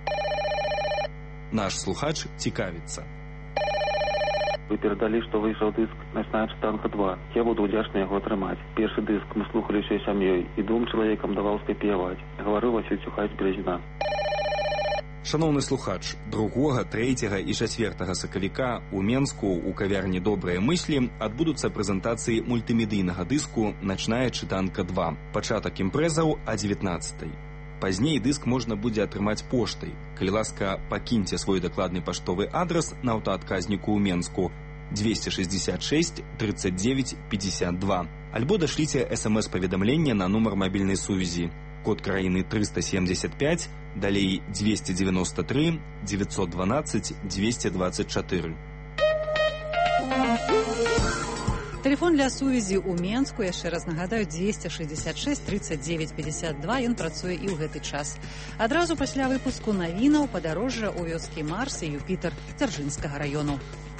Наш слухач цікавіцца. Вы перадалі, што выйшаў дыск «Начная чытанка 2». Я буду ўдзячны яго атрымаць. Першы дыск мы слухалі ўсёй сям'ёй, і двум чалавекам даваў скапіяваць. Гаварыў Васіль Цюхай з Березіна. Шановны слухач, 2, 3 і 4 сакавіка у Менску у кавярні «Добрыя мыслі» адбудуцца прэзентацыі мультымедыйнага дыску «Начная чытанка 2». Пачатак імпрэзаў о 19-й. Пазней дыск можна будзе атрымаць поштай. Калі ласка, пакіньце свой дакладны паштовы адрас на аўтаадказніку ў Менску 266 39 52. Альбо дашліце СМС-паведамленне на нумар мабільнай сувязі. Код краіны 375, далей 293 912 224. Тэлефон для сувязі ў Менску, яшчэ раз нагадаю, 266 39 52, ён працуе і ў гэты час. Адразу пасля выпуску навінаў падарожжа ў вёскі Марс і Юпітер Дзяржынскага раёну.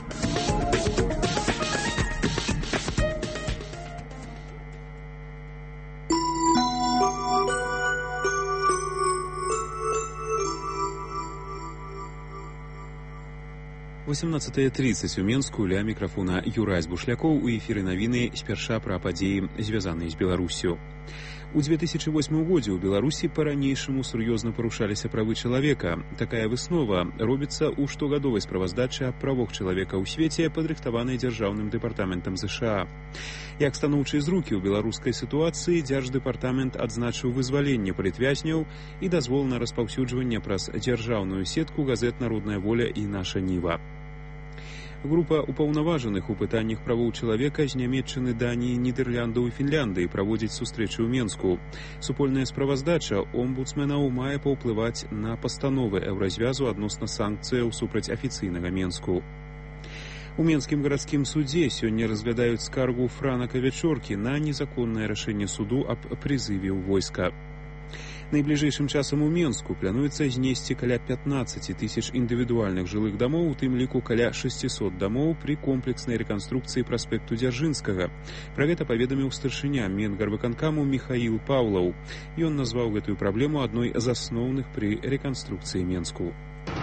У 18:30 у Менску ля мікрафона Юрась Бушлякоў у эфіры навіны спярша пра падзеі, звязаныя з Беларусю. У 2008 годзе ў Беларусі па-ранейшаму сур'ёзна парушаліся правы чалавека. Такая выснова робіцца ў штогадовай справаздачы аб правах чалавека ў свеце, падрыхтаванай Дзяржаўным дэпартаментам ЗША. Як станоўчыя зрукі ў беларускай сітуацыі, Дзярждэпартамент адзначыў вызваленне палітвязняў і дазвол на распаўсюджванне праз дзяржаўную сетку газет «Народная воля» і «Наша Ніва». Група упаўнаважаных у пытаннях правоў чалавека з Нямецчыны, Даніі, Нідерландаў і Фінляндыі праводзіць сустрэчы ў Менску. Супольная справаздача омбудсменаў мае паўплываць на пастановы Еўразвязу адносна санкцыяў супраць афіцыйнага Менску. У Менскім гарадскім судзе сёння разглядаюць скаргу Франака Вячоркі на незаконнае рашэнне суду аб прызыве ў войска. Найбліжэйшым часам у Менску плануецца знесці каля 15 тысяч індывідуальных жылых дамоў, у тым ліку каля 600 дамоў пры комплекснай рэканструкцыі праспекту Дзяржынскага. Пра гэта паведаміў старшыня Менгарвыканкаму Міхаіл Паўлаў. Ён назваў гэтую праблему адной з асноўных пры рэканструкцыі Менску.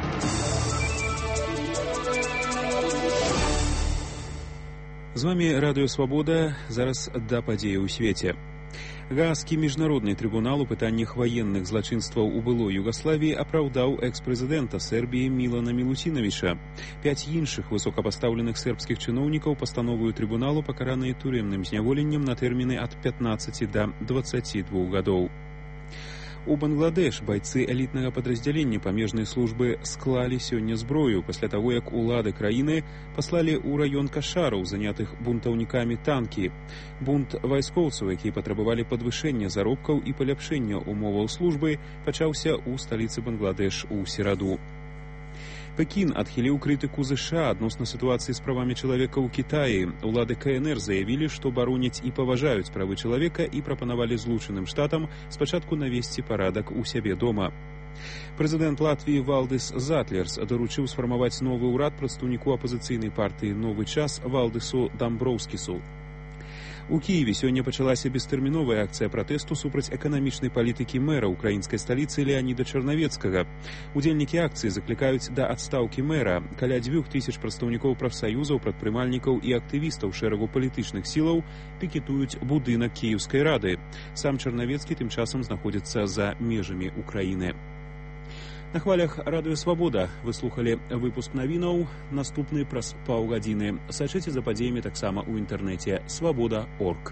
З вамі Радыё Свабода, зараз да падзеі ў свеце. Гаазкі міжнародны трыбунал у пытаннях ваенных злачынстваў у былой Югаславіі апраўдаў экс-прэзідэнта Сербіі Мілана Мілуцінавіча. 5 іншых высокапастаўленых сербскіх чыноўнікаў пастановаю трыбуналу пакараныя турэмным зняволеннем на тэрміны ад 15 да 22 гадоў. У Бангладеш байцы элітнага падраздзялення памежнай службы склалі сёння зброю пасля таго, як улады краіны паслалі ў раён Кашараў, занятых бунтаўнікамі, танкі. Бунт вайскоўцаў, якія патрабавалі падвышэння заробкаў і паляпшэння ўмоваў службы, пачаўся ў сталіцы Бангладеш у сераду. Пекін адхіліў крытыку ЗША адносна сітуацыі з правамі чалавека ў Кітаі. Улады КНР заявілі, што бароняць і паважаюць правы чалавека і прапанавалі Злучаным Штатам спачатку навесці парадак у сябе дома. Прэзідэнт Латвіі Валдыс Затлерс даручыў сфармаваць новы ўрад прадстаўніку апазіцыйнай партыі «Новы час» Валдысу Дамброўскісу. У Кіеве сёння пачалася бестэрміновая акцыя пратэсту супраць эканамічнай палітыкі мэра ўкраінскай сталіцы Леаніда Чарнавецкага. Удзельнікі акцыі заклікаюць да адстаўкі мэра. Каля 2000 прадстаўнікоў прафсаюзаў, прадпрымальнікаў і актывістаў шэрагу палітычных сілаў пікетуюць будынак Кіеўскай рады. Сам Чарнавецкі тым часам знаходзіцца за межамі Украіны. На хвалях Радыё Свабода вы слухалі выпуск навінаў, наступны праз паўгадзіны. Сачыце за падзеямі таксама ў інтэрнэце свабода.орг.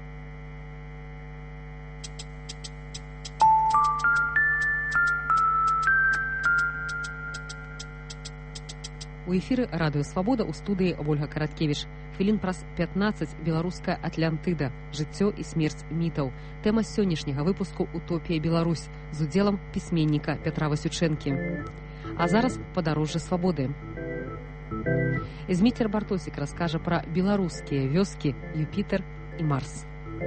У эфіры Радыё Свабода ў студыі Ольга Караткевіч. Хвілін праз 15 беларуская Атлантыда, жыццё і смерць мітаў. Тэма сённяшняга выпуску «Утопія Беларусь» з удзелам пісьменніка Пятра Васючэнкі. А зараз падарожжа свабоды. Зміцер Бартосік раскажа пра беларускія вёскі Юпітер і Марс.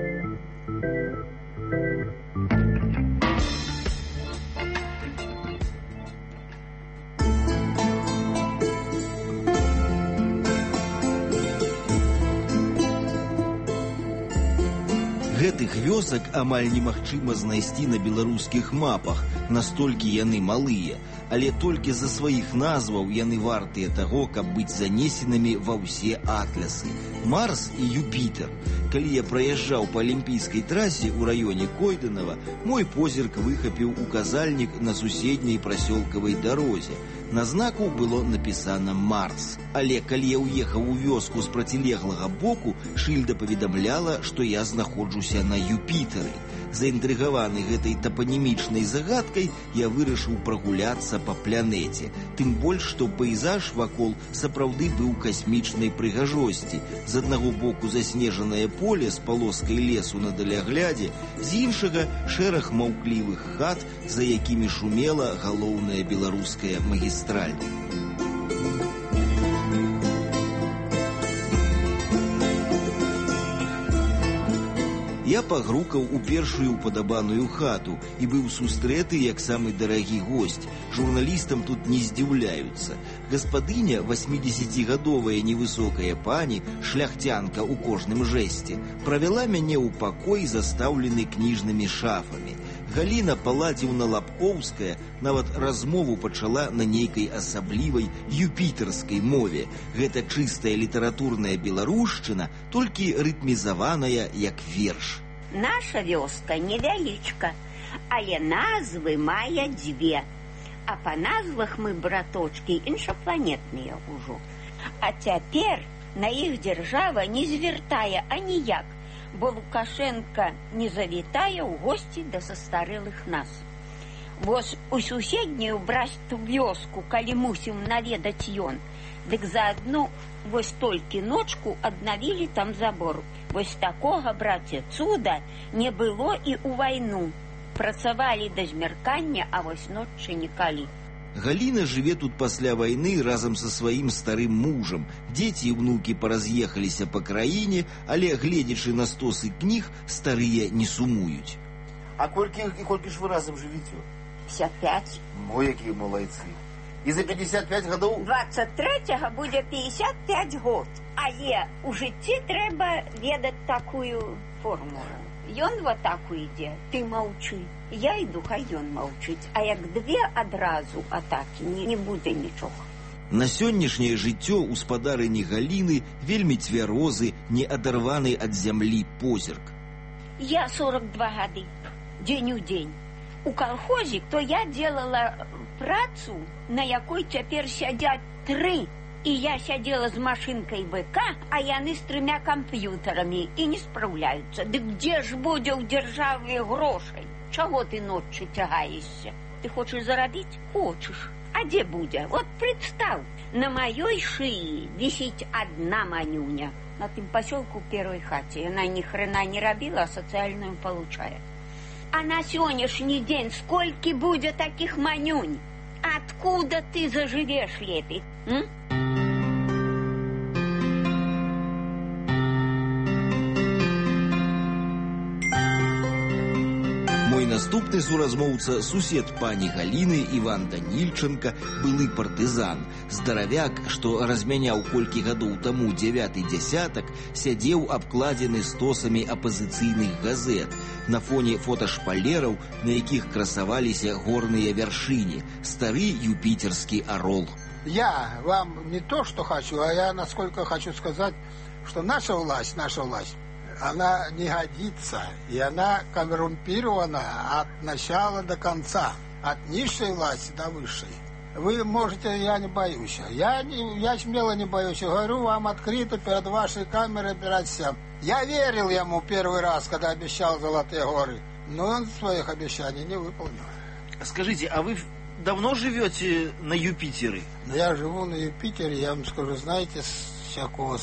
Гэтых вёсак амаль немагчыма знайсці на беларускіх мапах, настолькі яны малыя, але толькі з-за сваіх назваў яны вартыя таго, каб быць занесенымі ва ўсе атлясы. Марс і Юпітер. Калі я праязджаў па алімпійскай трасе ў раёне Койданава, мой позірк выхапіў указальнік на суседняй прасёлкавай дарозе. На знаку было напісана «Марс». Але калі я ўехаў у вёску з процілеглага боку, шыльда паведамляла, што я знаходжуся на Юпітары. Заінтрыгаваны гэтай тапанімічнай загадкай, я вырашыў прагуляцца па планеце. Тым больш, што пейзаж вакол сапраўды быў касмічнай прыгажосці. З аднаго боку заснежанае поле з палоскай лесу на даляглядзе, з іншага шэраг маўклівых хат, за якімі шумела галоўная беларуская магістраль. Я пагрукаў у першую упадабаную хату і быў сустрэты як самы дарагі госць. Журналістам тут не здзіўляюцца. Гаспадыня, 80-гадовая невысокая пані, шляхцянка ў кожным жэсце, правяла мяне ў пакой, застаўлены кніжнымі шафамі. Галіна Паладзіўна Лапкоўская нават размову пачала на нейкай асаблівай юпітарскай мове. Гэта чыстая літаратурная беларушчына, толькі рытмізаваная як верш. Наша вёска невялічка, але назвы мае дзве. А па назвах мы, браточкі, іншапланетныя ўжо. А цяпер на іх дзяржава не звяртае аніяк, бо Лукашенко не завітае ў госці да састарэлых нас. Вось у суседнюю браць вёску, калі мусім наведаць ён, дык заадно вось толькі ночку аднавілі там забор. Вось такога, браце, цуда не было і ў вайну. Працавалі да змяркання, а вось ноччы нікалі. Галіна жыве тут пасля вайны разам са сваім старым мужам. Дзеці і ўнукі параз'ехаліся па краіне, але, гледзячы на стосы кніг, старыя не сумуюць. А колькі ж вы разам жывіце? 55. Мо, якія малайцы. І за 55 гадоў? 23-го будзе 55 год. Але ў жыцці трэба ведаць такую формулу. Ён в атаку ідзе, ты маўчы. Я іду, хай ён маўчыць. А як две адразу атакі, не будзе нічога. На сённяшняе жыццё ў спадарыні Галіны вельмі цвярозы, не адарваны ад зямлі позірк. Я 42 гады, дзень у дзень. У калхозе, то я делала працу, на якой цяпер сядзяць 3. І я сядзела з машынкай БК, а яны з 3 камп'ютарамі і не спраўляюцца. Дык дзе ж будзе ў дзяржаве грошай? Чаго ты ноччу цягаешся? Ты хочаш зарабіць? Хочаш. А дзе будзе? Вот представ, на маёй шыі вісіць адна манюня. На тым пасёлку ў первой хаце. Яна ні хрена не рабіла, а сацыяльную получае. А на сённяшні дзень сколькі будзе такіх манюнь? Откуда ты зажывеш лепей? Мой наступны суразмоўца, сусед пані Галіны, Іван Данільченка, былы партызан. Здаравяк, што размяняў колькі гадоў таму 9-й дзясятак, сядзеў абкладзены стосамі апазіцыйных газет. На фоне фоташпалераў, на якіх красаваліся горныя вяршыні. Стары юпітерскі орол. Я вам не то, что хочу, а я насколько хочу сказать, что наша власть, она не годится, и она коррумпирована от начала до конца, от низшей власти до высшей. Вы можете, я не боюсь, я смело не боюсь, говорю вам открыто перед вашей камерой, перед всем. Я верил ему первый раз, когда обещал Золотые горы, но он своих обещаний не выполнил. Скажите, а вы давно живете на Юпитере? Я живу на Юпитере, я вам скажу, знаете, с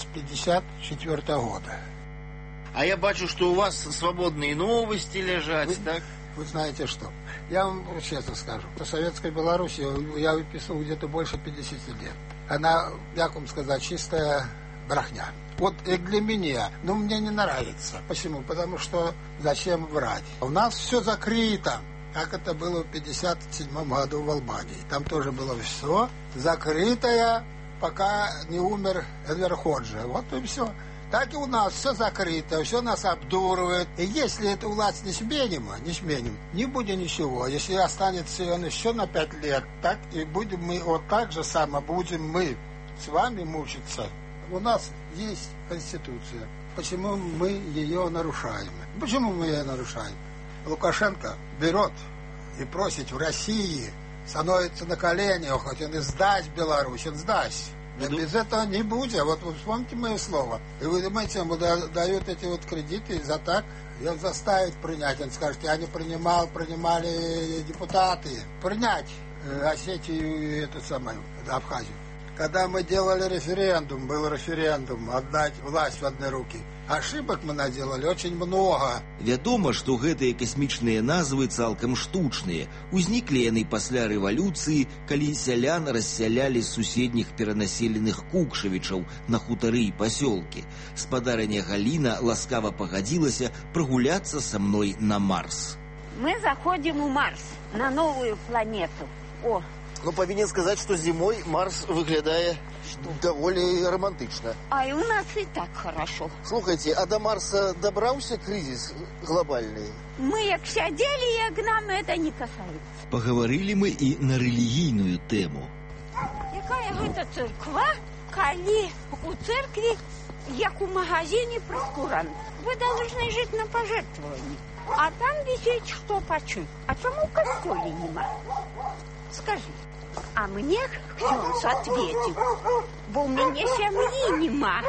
54 года. А я бачу, что у вас свободные новости лежат, так? Вы знаете что? Я вам честно скажу. В Советской Беларуси я выписывал где-то больше 50 лет. Она, как вам сказать, чистая брехня. Вот и для меня, мне не нравится. Почему? Потому что зачем врать? У нас все закрыто, как это было в 57 году в Албании. Там тоже было все закрытое, пока не умер Энвер Ходжа. Вот и все. Так и у нас все закрыто, все нас обдуривает. И если эту власть не сменим, не будет ничего. Если останется он еще на 5 лет, так и будем мы, вот так же само будем мы с вами мучиться. У нас есть Конституция. Почему мы ее нарушаем? Почему мы ее нарушаем? Лукашенко берет и просит в России, становится на колени, хоть он и сдать Беларусь, он сдаст. Без этого не будет. Вот вы вспомните мое слово. И вы думаете, ему дают эти вот кредиты за так, и он заставит принять. Он скажет, я не принимал, принимали депутаты. Принять Осетию и эту самую, Абхазию. Когда мы делали референдум, был референдум отдать власть в одни руки. Ошибок мы наделали очень много. Вядома, што гэтыя касмічныя назвы цалкам штучныя. Узніклі яны пасля рэвалюцыі, калі сялян рассялялі з суседніх перанаселеных кукшавічаў на хутары і пасёлкі. Спадарыня Галіна ласкава пагадзілася прагуляцца са мной на Марс. Мы заходим у Марс, на новую планету. О! Ну, повинен сказать, что зимой Марс выглядает довольно романтично. А и у нас и так хорошо. Слухайте, а до Марса добрался кризис глобальный? Мы як сядели, як нам это не касается. Поговорили мы и на религийную тему. Якая гэта церква, калі у церкви, як у магазине прескурант. Вы должны жить на пожертвовании. А там висеть что почем. А чему в костёле нема? Скажи. А мне ксёндз ответил, бо у меня семьи нема.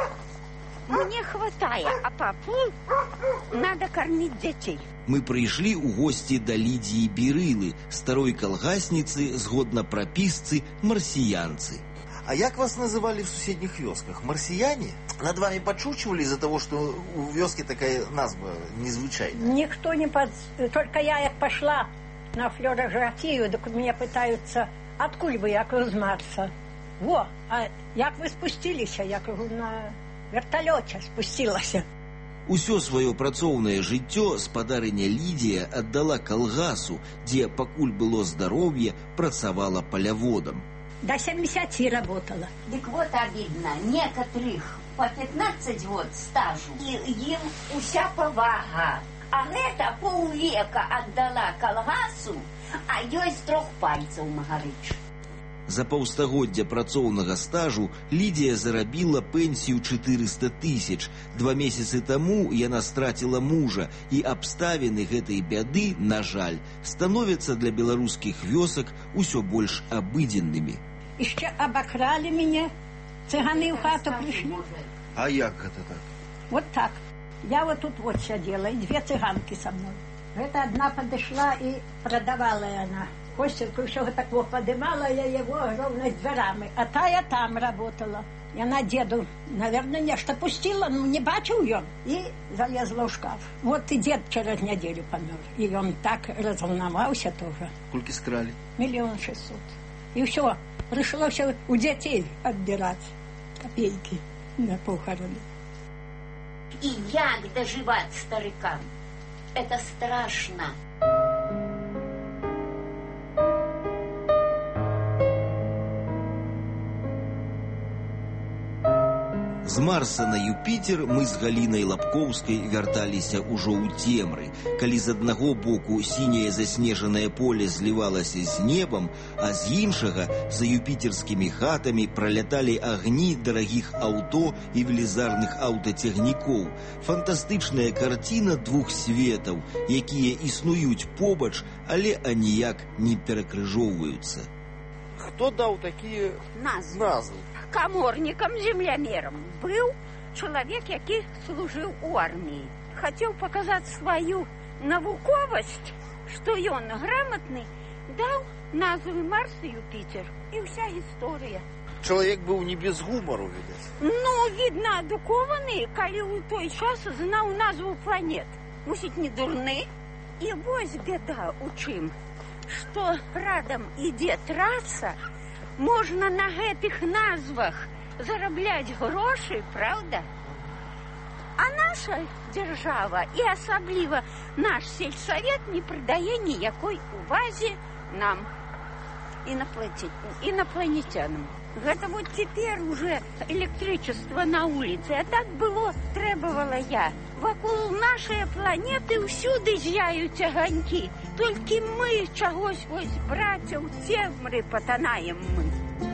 Мне хватает, а папу надо кормить детей. Мы прыйшлі ў госці да Лідзіі Бірылы, старой калгасніцы, згодна прапісцы, марсіянцы. А як вас называли в соседних вёсках? Марсияне? Над вами подшучивали из-за того, что у вёски такая назва незвычайная? Никто не Только я як пошла на флюорографию, так меня пытаются, откуль вы, як вы з Марса? Во, а як вы спустилися? Я кажу, на вертолете спустилася. Усё сваё працоўнае жыццё спадарыня Лідія аддала калгасу, дзе, пакуль было здароўе, працавала паляводам. До 70 работала. Так вот обидно, некоторых по 15 год стажу, и им уся повага. А гэта паўвека аддала калгасу, а ёй з 3 пальцаў магарыч. За паўстагоддзя працоўнага стажу Лідія зарабіла пенсію 400 000. 2 месяцы таму яна страціла мужа, і абставіны гэтай бяды, на жаль, становяцца для беларускіх вёсак усё больш абыдзеннымі. Еще обокрали меня, цыганы в хату пришли. А як это так? Вот так. Я вот тут вот сидела, и 2 цыганки со мной. Это одна подошла и продавала она. Костельку все так вот поднимала я его ровно с дверами. А та я там работала. И она деду, наверное, нечто пустила, но не бачил ее. И залезла в шкаф. Вот и дед через неделю помер. И он так разволновался тоже. Сколько скрали? 1 600 000. И все. Пришлось у детей отбирать копейки на похороны. И як доживать старикам? Это страшно. З Марса на Юпітер мы з Галінай Лапкоўскай вярталіся ўжо ў цемры, калі з аднаго боку сіняе заснежанае поле злівалася з небам, а з іншага за юпітерскімі хатамі праляталі агні дарагіх аўто і велізарных аўтацягнікоў. Фантастычная карціна 2 светаў, якія існуюць побач, але аніяк не перакрыжоўваюцца. Хто даў такія назвы? Каморнікам-землямерам быў чалавек, які служыў у арміі. Хацеў паказаць сваю навуковасць, што ён грамотны, даў назвы Марс і Юпітер. І ўся гісторыя. Чалавек быў не без гумару, відаць. Ну, відна, адукаваны, калі ў той час знаў назву планет. Мусіць, не дурны. І вось бяда у чым, што радам ідзе траца, можно на гэтых назвах зарабляць грошы, правда? А наша дзяржава, і асабліва наш сельсавет, не прыдае ніякой увазе нам, инопланетянам. Гэта вот теперь уже электричество на улице, а так было, требовала я. Вакол нашей планеты ўсюды з'яюць аганькі. Толькі мы чагось вось, браце, у цемры патанаем мы.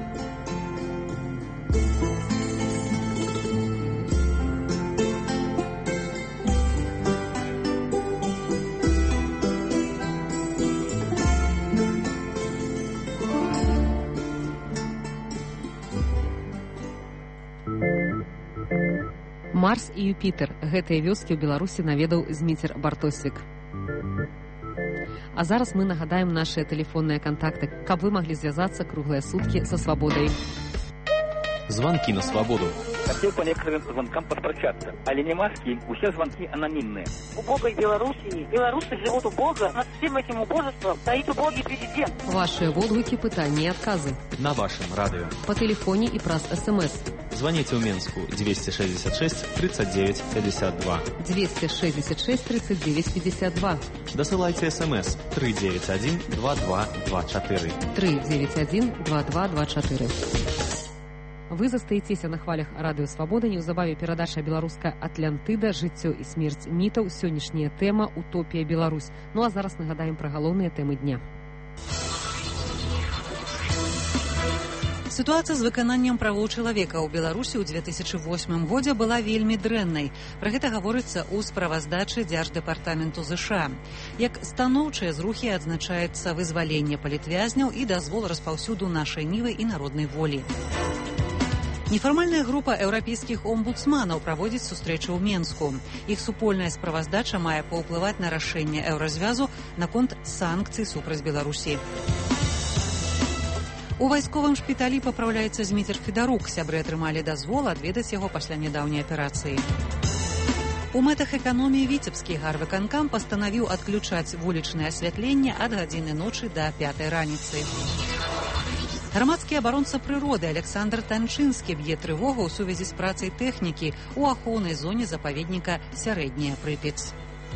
Марс і Юпітер. Гэтыя вёскі ў Беларусі наведаў Зміцер Бартосік. А зараз мы нагадаем нашыя тэлефонныя кантакты, каб вы маглі звязацца круглыя суткі са свабодай. Звонки на свободу. Хотел по некоторым звонкам подключаться. Але не маски, у всех звонки анонимные. Убогой Белоруссии. Белорусы живут убого. Над всем этим убожеством стоит убогий президент. Ваши водгуки, пытания и отказы. На вашем радио. По телефоне и праз СМС. Звоните в Минску 266 39 52. 266 39 52. Досылайте СМС 391 2224. 391 2224. Вы застаецеся на хвалях радыё Свабода. Неўзабаве перадача беларуская Атлантыда, жыццё і смерць мітаў. Сённяшняя тэма «Утопія Беларусь». Ну а зараз нагадаем пра галоўныя тэмы дня. Сітуацыя з выкананнем правоў чалавека ў Беларусі ў 2008 годзе была вельмі дрэннай. Пра гэта гаворыцца ў справаздачы Дзярждэпартаменту ЗША. Як станоўчыя зрухі адзначаецца вызваленне палітвязняў і дазвол распаўсюду нашай нівы і народнай волі. Нефармальная група еўрапейскіх омбудсманаў праводзіць сустрэчу ў Менску. Іх супольная справаздача мае паўплываць на рашэнне еўразвязу наконт санкцый супраць Беларусі. У вайсковым шпіталі папраўляецца Зміцер Федарук. Сябры атрымалі дазвол адведаць яго пасля нядаўняй аперацыі. У мэтах эканоміі віцебскі гарвыканкам пастанавіў адключаць вулічнае асвятленне ад гадзіны ночы да 5 раніцы. Грамадскі абаронца прыроды Александр Танчынскі б'е трывогу ў сувязі з працай тэхнікі ў ахоўнай зоне запаведніка Сярэдняя Прыпяць.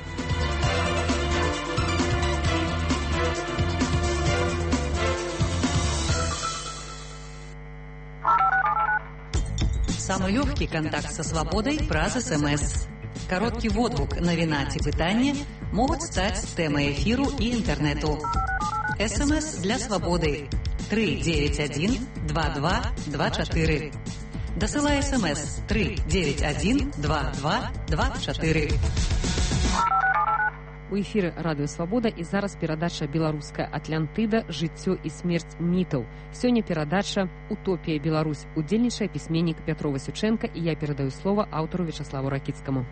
Самый легкий контакт со свободой праз СМС. Короткий водгук, навіна ці пытанне могуць стаць тэмай эфіру і інтэрнэту. СМС для свободы 391 2224. Дасылай СМС 391 2224. У эфіры радыё Свабода і зараз перадача беларуская Атлантыда, жыццё і смерць мітаў. Сёння перадача «Утопія Беларусь». Удзельнічае пісьменнік Пятро Васюченко, і я перадаю слова аўтару Вячаславу Ракіцкаму.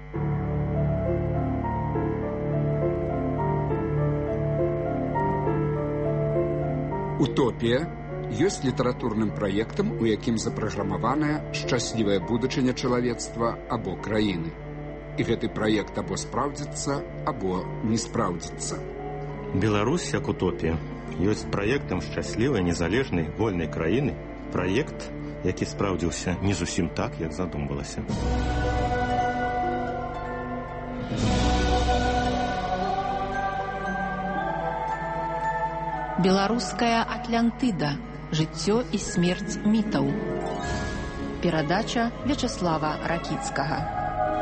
«Утопія» ёсць літаратурным праектам, у якім запраграмаваная шчаслівая будучыня чалавецтва або краіны. І гэты праект або спраўдзіцца, або не спраўдзіцца. Беларусь, як утопія, ёсць праектам шчаслівай, незалежнай, вольнай краіны. Праект, які спраўдзіўся не зусім так, як задумвалася. Беларуская Атлантыда. Жыццё і смерць мітаў. Перадача Вячаслава Ракіцкага.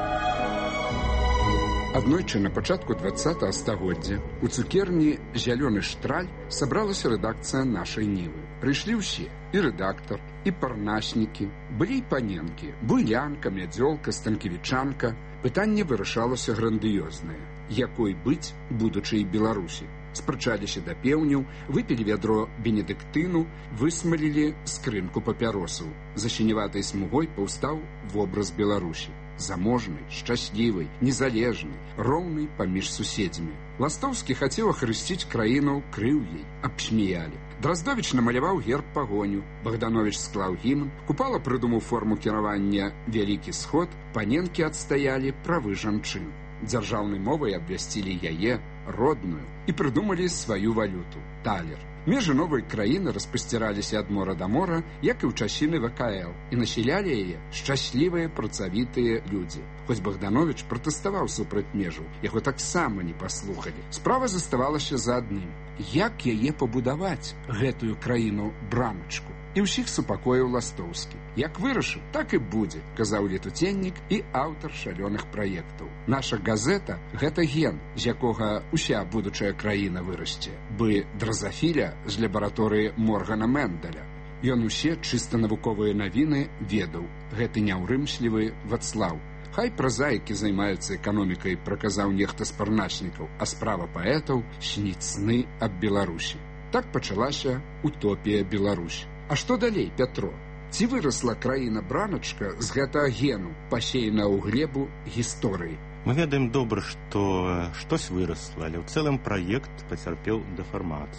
Аднойчы на пачатку 20-го стагоддзя у цукерні «Зялёны штраль» сабралася рэдакцыя нашай нівы. Прыйшлі ўсе, і рэдактар, і парнаснікі, былі і паненкі, буйлянка, мядзёлка, станкевічанка. Пытанне вырашалася грандыёзнае. Якой быць будучай Беларусі? Спрачаліся да пеўняў, выпілі вядро бенедыктыну, высмалілі скрынку папяросаў. За сіняватай смугой паўстаў вобраз Беларусі. Заможнай, шчаслівай, незалежнай, роўнай паміж суседзямі. Ластоўскі хацеў ахрысціць краіну, крыў ёй, абсмеялі. Драздовіч намаляваў герб пагоню, Богданович склаў гімн, Купала прыдумаў форму кіравання «Вялікі сход», паненкі адстаялі правы жанчын. Дзяржаўнай мовай абвясцілі яе, родную, і прыдумалі сваю валюту – талер. Межы новай краіны распасціраліся ад мора да мора, як і ў часіны ВКЛ, і насялялі яе шчаслівыя, працавітыя людзі. Хоць Богданович пратэставаў супраць межаў, яго таксама не паслухалі. Справа заставалася за адным – як яе пабудаваць, гэтую краіну-брамачку? І ўсіх супакоіў Ластоўскі. Як вырашыў, так і будзе, казаў летуценнік і аўтар шалёных праектаў. Наша газета – гэта ген, з якога ўся будучая краіна вырасце. Бы дразафіля з лабараторыі Моргана Менделя. Ён усе чыста навуковыя навіны ведаў. Гэты няўрымслівы Вацлаў. Хай празаікі займаюцца эканомікай, праказаў нехта з парначнікаў, а справа паэтаў сніць сны аб Беларусі. Так пачалася «Утопія Беларусь». А што далей, Пятро? Ці вырасла краіна-браначка з гэтага гену, пасеяна ў глебу гісторыі? Мы ведаем добра, што штось вырасла, але ў цэлым праект пацярпеў дэфармацыю.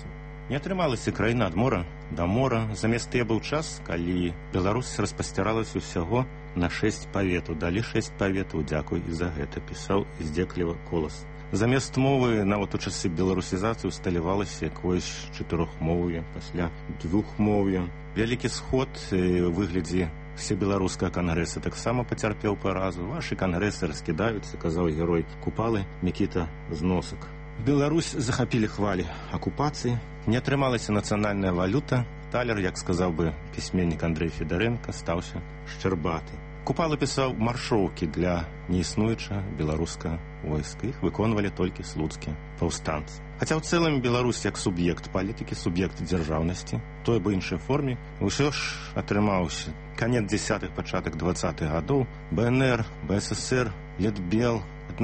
Не атрымалася краіна ад мора да мора. Замест тыя быў час, калі Беларусь распасціралася ўсяго на 6 паветаў. Далі 6 паветаў, дзякуй і за гэта, пісаў здзекліва Колас. Замест мовы нават у часы беларусізацыі усталявалася якоюсь 4-моўе, пасля 2-моўе. Вялікі сход у выглядзе всебеларускага кангрэса таксама пацярпеў паразу. Вашы кангрэсы раскідаюцца, казаў герой Купалы Мікіта Зносак. Беларусь захапілі хвалі акупацыі, не атрымалася нацыянальная валюта. Талер, як сказаў бы пісьменнік Андрэй Федарэнка, стаўся шчарбаты. Купала пісаў маршоўкі для неіснуючага беларускага войска. Іх выконвалі толькі слуцкія паўстанцы. Хаця ў цэлым Беларусь як суб'ект палітыкі, суб'ект дзяржаўнасці, той бы іншай форме, ўсё ж атрымаўся канец 10-х, пачатак 20-х гадоў. БНР, БССР, Летбел,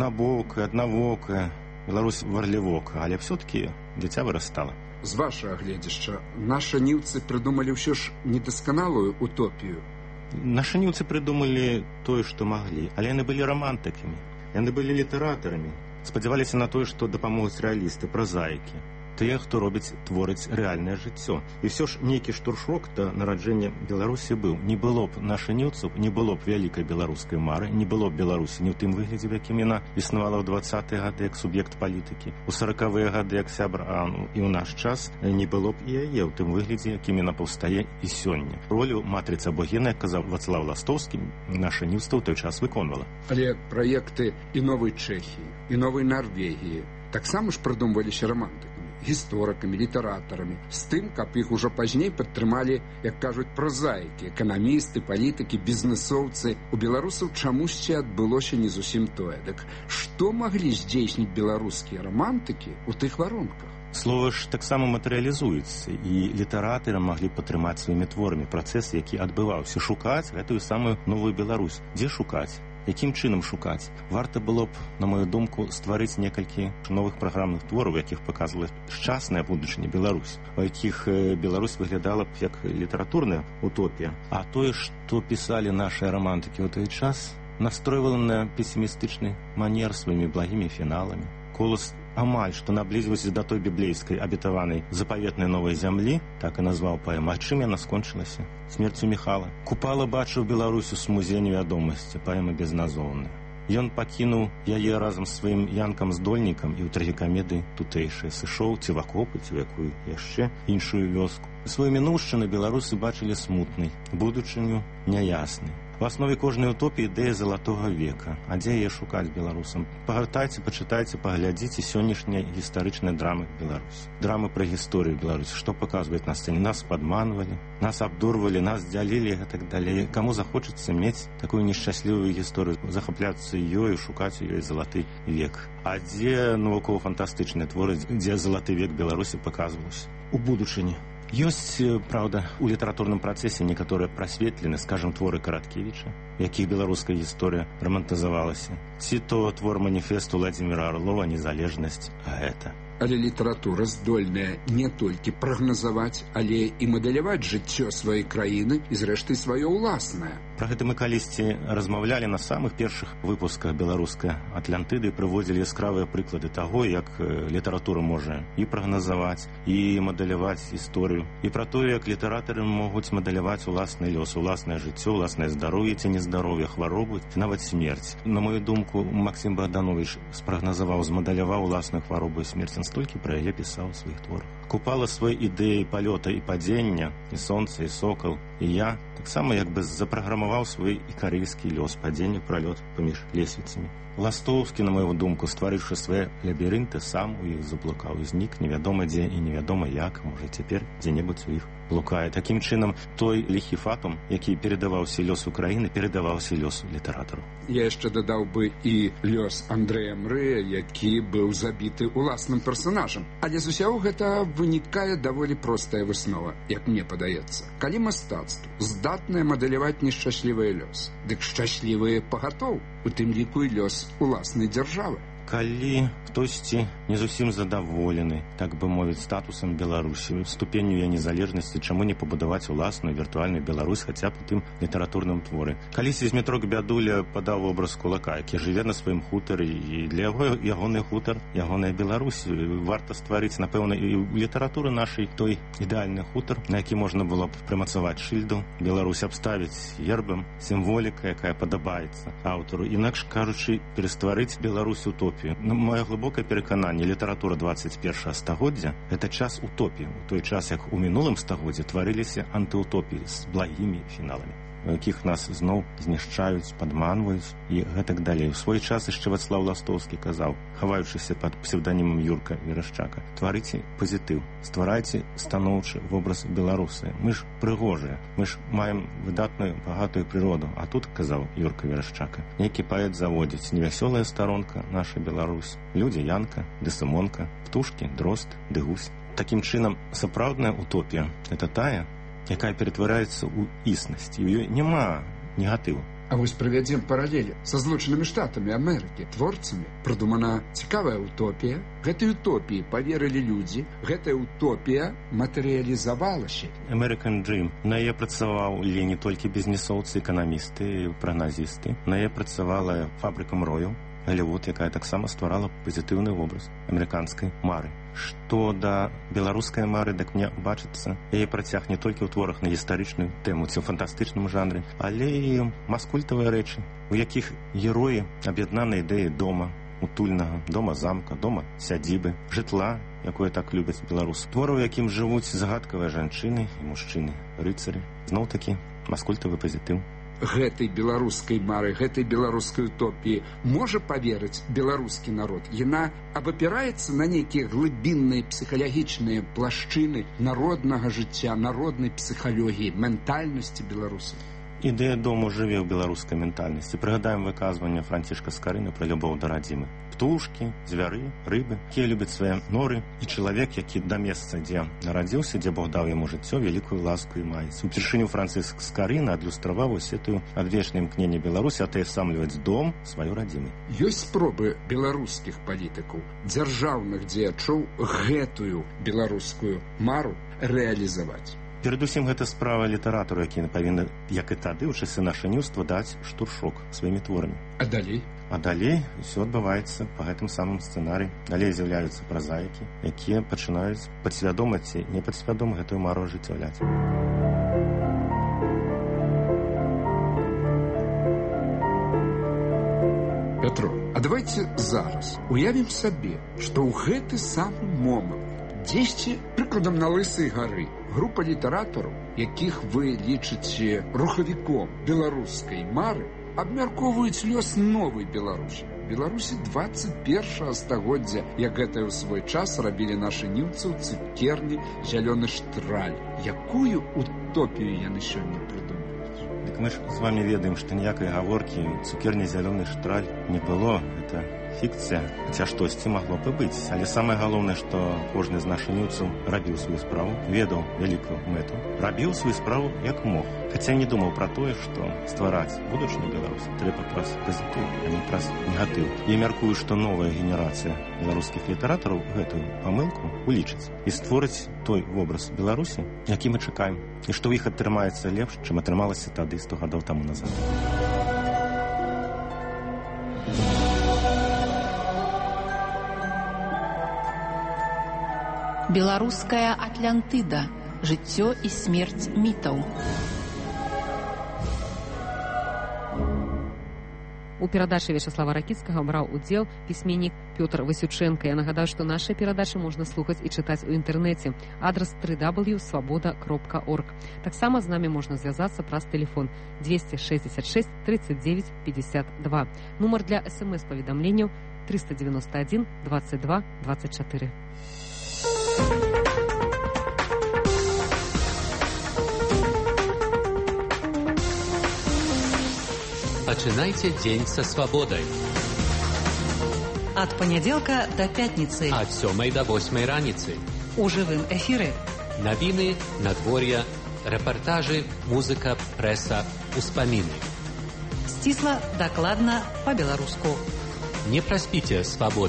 аднавокая, Беларусь варлівока, але все-таки дзіця вырастала. З вашага гледзяшча, нашы ніўцы прыдумалі ўсё ж недасканалую утопію. Нашы ніўцы прыдумалі тое, што маглі, але яны былі рамантыкамі, яны былі літаратарамі, спадзяваліся на тое, што дапамогуць рэалісты, празаікі, тыя, хто творыць рэальнае жыццё. І ўсё ж нейкі штуршок да нараджэння Беларусі быў. Не было б нашаніўцаў, не было б вялікай беларускай мары, не было б Беларусі ні ў тым выглядзе, в якім яна існавала ў 20-е гады як суб'ект палітыкі, у 40-е гады як сябр, і ў наш час не было б і яе ў тым выглядзе, якім яна паўстае і сёння. Ролю матрыцы абогена, як казаў Вацлаў Ластовскі, нашаніўства ў той час выконвала. Але праекты і новай Чэхіі, і новай Нарвегіі таксама ж прыдумваліся рамантыкамі, гісторыкамі, літаратарамі, з тым, каб іх ужо пазней падтрымалі, як кажуць, празаікі, эканамісты, палітыкі, бізнесоўцы. У беларусаў чамусьці адбылося не зусім тое. Дык што маглі здзейсніць беларускія рамантыкі ў тых варунках? Слова ж таксама матэрыялізуецца, і літаратары маглі падтрымаць сваімі творамі працэс, які адбываўся, шукаць гэтую самую новую Беларусь. Дзе шукаць? Якім чынам шукаць? Варта было б, на мою думку, стварыць некалькі новых праграмных твораў, якіх паказвала шчасная будучыня Беларусь, у якіх Беларусь выглядала б як літаратурная утопія. А тое, што пісалі нашыя рамантыкі ў той час, настройвала на песімістычны манер сваімі благімі фіналамі. Колас амаль што наблізілася да той біблейскай абетаванай запаветнай новай зямлі, так і назваў паэму. А чым яна скончылася? Смерцю Міхала. Купала бачыў Беларусю з музея невядомасці, паэма безназоўная. Ён пакінуў яе разам з сваім янкам-здольнікам і ў трагікамедыі тутэйшай сышоў ці в акопы, ці в якую яшчэ іншую вёску. Сваю мінуўшчыну беларусы бачылі смутнай, будучыню няяснай. У аснове кожнай утопіі ідэя залатога века. А дзе яе шукаць беларусам? Пагартайце, пачытайце, паглядзіце сённяшнія гістарычныя драмы Беларусі. Драмы пра гісторыю Беларусі. Што паказваюць на сцэне? Нас падманвалі, нас абдурвалі, нас дзялілі і так далей. Каму захочацца мець такую нешчаслівую гісторыю, захапляцца ёю, шукаць у ёй залаты век. А дзе навукова-фантастычныя творы, дзе залаты век Беларусі паказваўся? У будучыні. Ёсць, праўда, у літаратурным працэсе некаторыя прасветлены, скажам, творы Караткевіча, якіх беларуская гісторыя рамантызавалася. Ці то твор маніфесту Владзіміра Арлова «Незалежнасць», а гэта. Але літаратура здольная не толькі прагназаваць, але і мадэляваць жыццё сваёй краіны і, зрэшты, сваё ўласнае. Пра гэта мы калісьці размаўлялі на самых першых выпусках беларускай Атлантыды і прыводзілі яскравыя прыклады таго, як літаратура можа і прагназаваць, і мадэляваць гісторыю, і пра тое, як літаратары могуць мадэляваць уласны лёс, уласнае жыццё, уласнае здароўе ці нездароўе, хваробу, нават смерць. На мою думку, Максім Богданович спрагназаваў, змадэляваў уласную хваробу і смерць. Столькі пра яе пісаў у сваіх творах. Купала свой ідэі палёта і падзення, і сонца, і сокал, і я таксама як бы запраграмаваў свой ікарыйскі лёс, падзення, пралёт паміж лесвіцамі. Ластовскі, на мою думку, стварыўшы свае лабірынты, сам у іх заблукаў, знік невядома дзе і невядома як, можа цяпер дзе-небудзь у іх блукае. Такім чынам, той ліхі фатум, які перадаваўся лёсу краіны, перадаваўся лёсу літаратару. Я яшчэ дадаў бы і лёс Андрэя Мрэя, які быў забіты уласным персанажам. Але з усяго гэта вынікае даволі простая выснова, як мне падаецца. Калі мастацтва здатнае мадэляваць нешчаслівыя лёс, дык шчаслівыя пагатоў, у тым ліку і лёс уласнай дзяржавы. Калі хтосьці не зусім задаволены, так бы мовіць, статусам Беларусі, ступенню яе незалежнасці, чаму не пабудаваць уласную віртуальную Беларусь хаця б у тым літаратурным творы. Калісьці Змітрок Бядуля падаў вобраз кулака, які жыве на сваім хутары, і для яго ягоны хутар, ягоная Беларусь. Варта стварыць, напэўна, і ў літаратуры нашай той ідэальны хутар, на які можна было б прымацаваць шыльду, Беларусь абставіць гербам, сімволіка, якая падабаецца аўтару. Інакш кажучы, перастварыць Беларусь утопію. Мое глыбокае перакананне, літаратура 21 стагоддзя – гэта час утопіі. У той час, як у мінулым стагоддзі тварыліся антыутопіі з благімі фіналамі, у якіх нас зноў знішчаюць, падманваюць і гэтак далей. У свой час яшчэ Вацлаў Ластовскі казаў, хаваючыся пад псевданімам Юрка Верашчака: тварыце пазітыў, стварайце станоўчы вобраз беларусы. Мы ж прыгожыя, мы ж маем выдатную багатую прыроду. А тут, казаў Юрка Верашчака, нейкі паэт заводзіць: невясёлая старонка наша Беларусь, людзі Янка ды Сымонка, птушкі, дрозд ды гусь. Такім чынам, сапраўдная утопія – гэта тая, якая ператвараецца ў існасць, і ў ёй няма негатыву. А вось правядзем паралелі са Злучанымі Штатамі Амерыкі, творцамі. Прыдумана цікавая утопія. Гэтай утопіі паверылі людзі, гэтая утопія матэрыялізавалася. American Dream. На яе працавалі не толькі бізнесоўцы, эканамісты, прагназісты. На яе працавала фабрыка мрою, Голливуд, якая таксама стварала пазітыўны вобраз амерыканскай мары. Што да беларускай мары, дык мне бачыцца, яе працяг не толькі ў творах на гістарычную тэму ці ў фантастычным жанры, але і маскультавыя рэчы, у якіх героі аб'яднаны ідэі дома, утульнага, дома-замка, дома-сядзібы, жытла, якое так любяць беларусы. Творы, у якім жывуць загадкавыя жанчыны і мужчыны, рыцары. Зноў-такі маскультавы пазітыў. Гэтай беларускай мары, гэтай беларускай утопіі можа паверыць беларускі народ. Яна абапіраецца на нейкія глыбінныя псіхалагічныя плашчыны народнага жыцця, народнай псіхалогіі, ментальнасці беларусаў. Ідэя дому жыве ў беларускай ментальнасці. Прыгадаем выказванне Францішка Скарыны пра любоў да радзімы. Птушкі, звяры, рыбы, якія любяць свае норы, і чалавек, які да месца, дзе нарадзіўся, дзе Бог даў яму жыццё, вялікую ласку і маецца. Упершыню Франціск Скарына адлюстраваў вось гэтую адвечнае імкненне Беларусі атаясамліваць дом сваёй радзімы. Ёсць спробы беларускіх палітыкаў, дзяржаўных дзеячоў гэтую беларускую мару рэалізаваць. Перадусім, гэта справа літаратару, які павінны, як і тады, у часы нашаніўства, даць штуршок сваімі творамі. А далей? А далей усё адбываецца па гэтым самым сцэнарыі. Далей з'яўляюцца празаікі, якія пачынаюць падсвядома ці непадсвядома гэтую мару ажыццяўляць. Пятро, а давайте зараз уявім сабе, што ў гэты самы момант дзесьці, прыкладам, на Лысай гары, група літаратараў, якіх вы лічыце рухавіком беларускай мары, абмяркоўваюць лёс новай Беларусі. Беларусі 21 стагоддзя, як гэта ў свой час рабілі нашы немцы ў цукерні «Зялёны штраль». Якую утопію яны сёння прыдумаюць? Дык мы ж з вами ведаем, што ніякай гаворкі цукерні «Зялёны штраль» не было. Это фікцыя, хаця штосьці магло б быць. Але самае галоўнае, што кожны з нашаніўцаў рабіў сваю справу, ведаў вялікую мэту, рабіў сваю справу як мог. Хаця не думаў пра тое, што ствараць будучыню Беларусі трэба праз пазітыў, а не праз негатыў. Я мяркую, што новая генерацыя беларускіх літаратараў гэтую памылку улічыць і створыць той вобраз Беларусі, які мы чакаем, і што ў іх атрымаецца лепш, чым атрымалася тады 100 гадоў таму назад. Беларуская Атлантыда. Жыццё і смерць мітаў. У перадачы Вячаслава Ракіцкага браў удзел пісьменнік Пётр Васючэнка. Я нагадаю, што нашы перадачы можна слухаць і чытаць у інтэрнэце. Адрас www.svoboda.org. Таксама з намі можна звязацца праз тэлефон 266 39 52. Нумар для СМС-паведамленняў 391 22 24. Пачынайце дзень са свабодай. Ад панядзелка да пятніцы. Ад 7 до 8 раніцы. У жывым эфіры. Навіны, надвор'я, рэпартажы, музыка, прэса, успаміны. Сцісла, дакладна, па-беларуску. Не проспите свободы.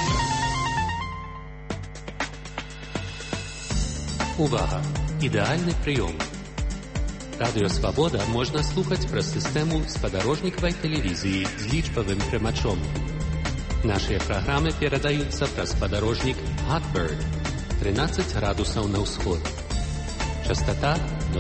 Увага! Ідэальны прыём. Радыё Свабода можна слухаць праз сістэму спадарожнікавай тэлевізіі з лічбавым прымачом. Нашыя праграмы перадаюцца праз спадарожнік Hotbird 13 градусаў на ўсход. Частота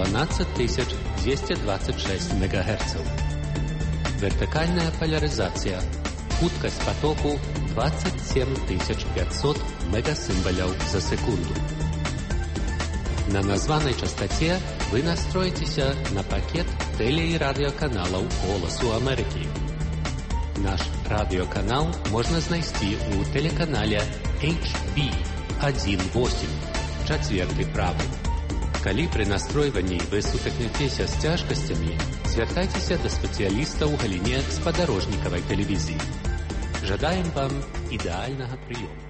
12226 МГц. Вертыкальная поляризация. Хуткость потоку 27500 мегасимволяў за секунду. На названной частоте вы настроитеся на пакет теле- и радиоканалаў «Голосу Америки». Наш радиоканал можно знайсці у телеканале HB18, чацверты правы. Калі при настройванні вы сутыкнецеся з цяжкасцямі, звяртайцеся да спецыяліста ў галіне спадарожнікавай тэлевізіі. Жадаем вам ідэальнага прыёму.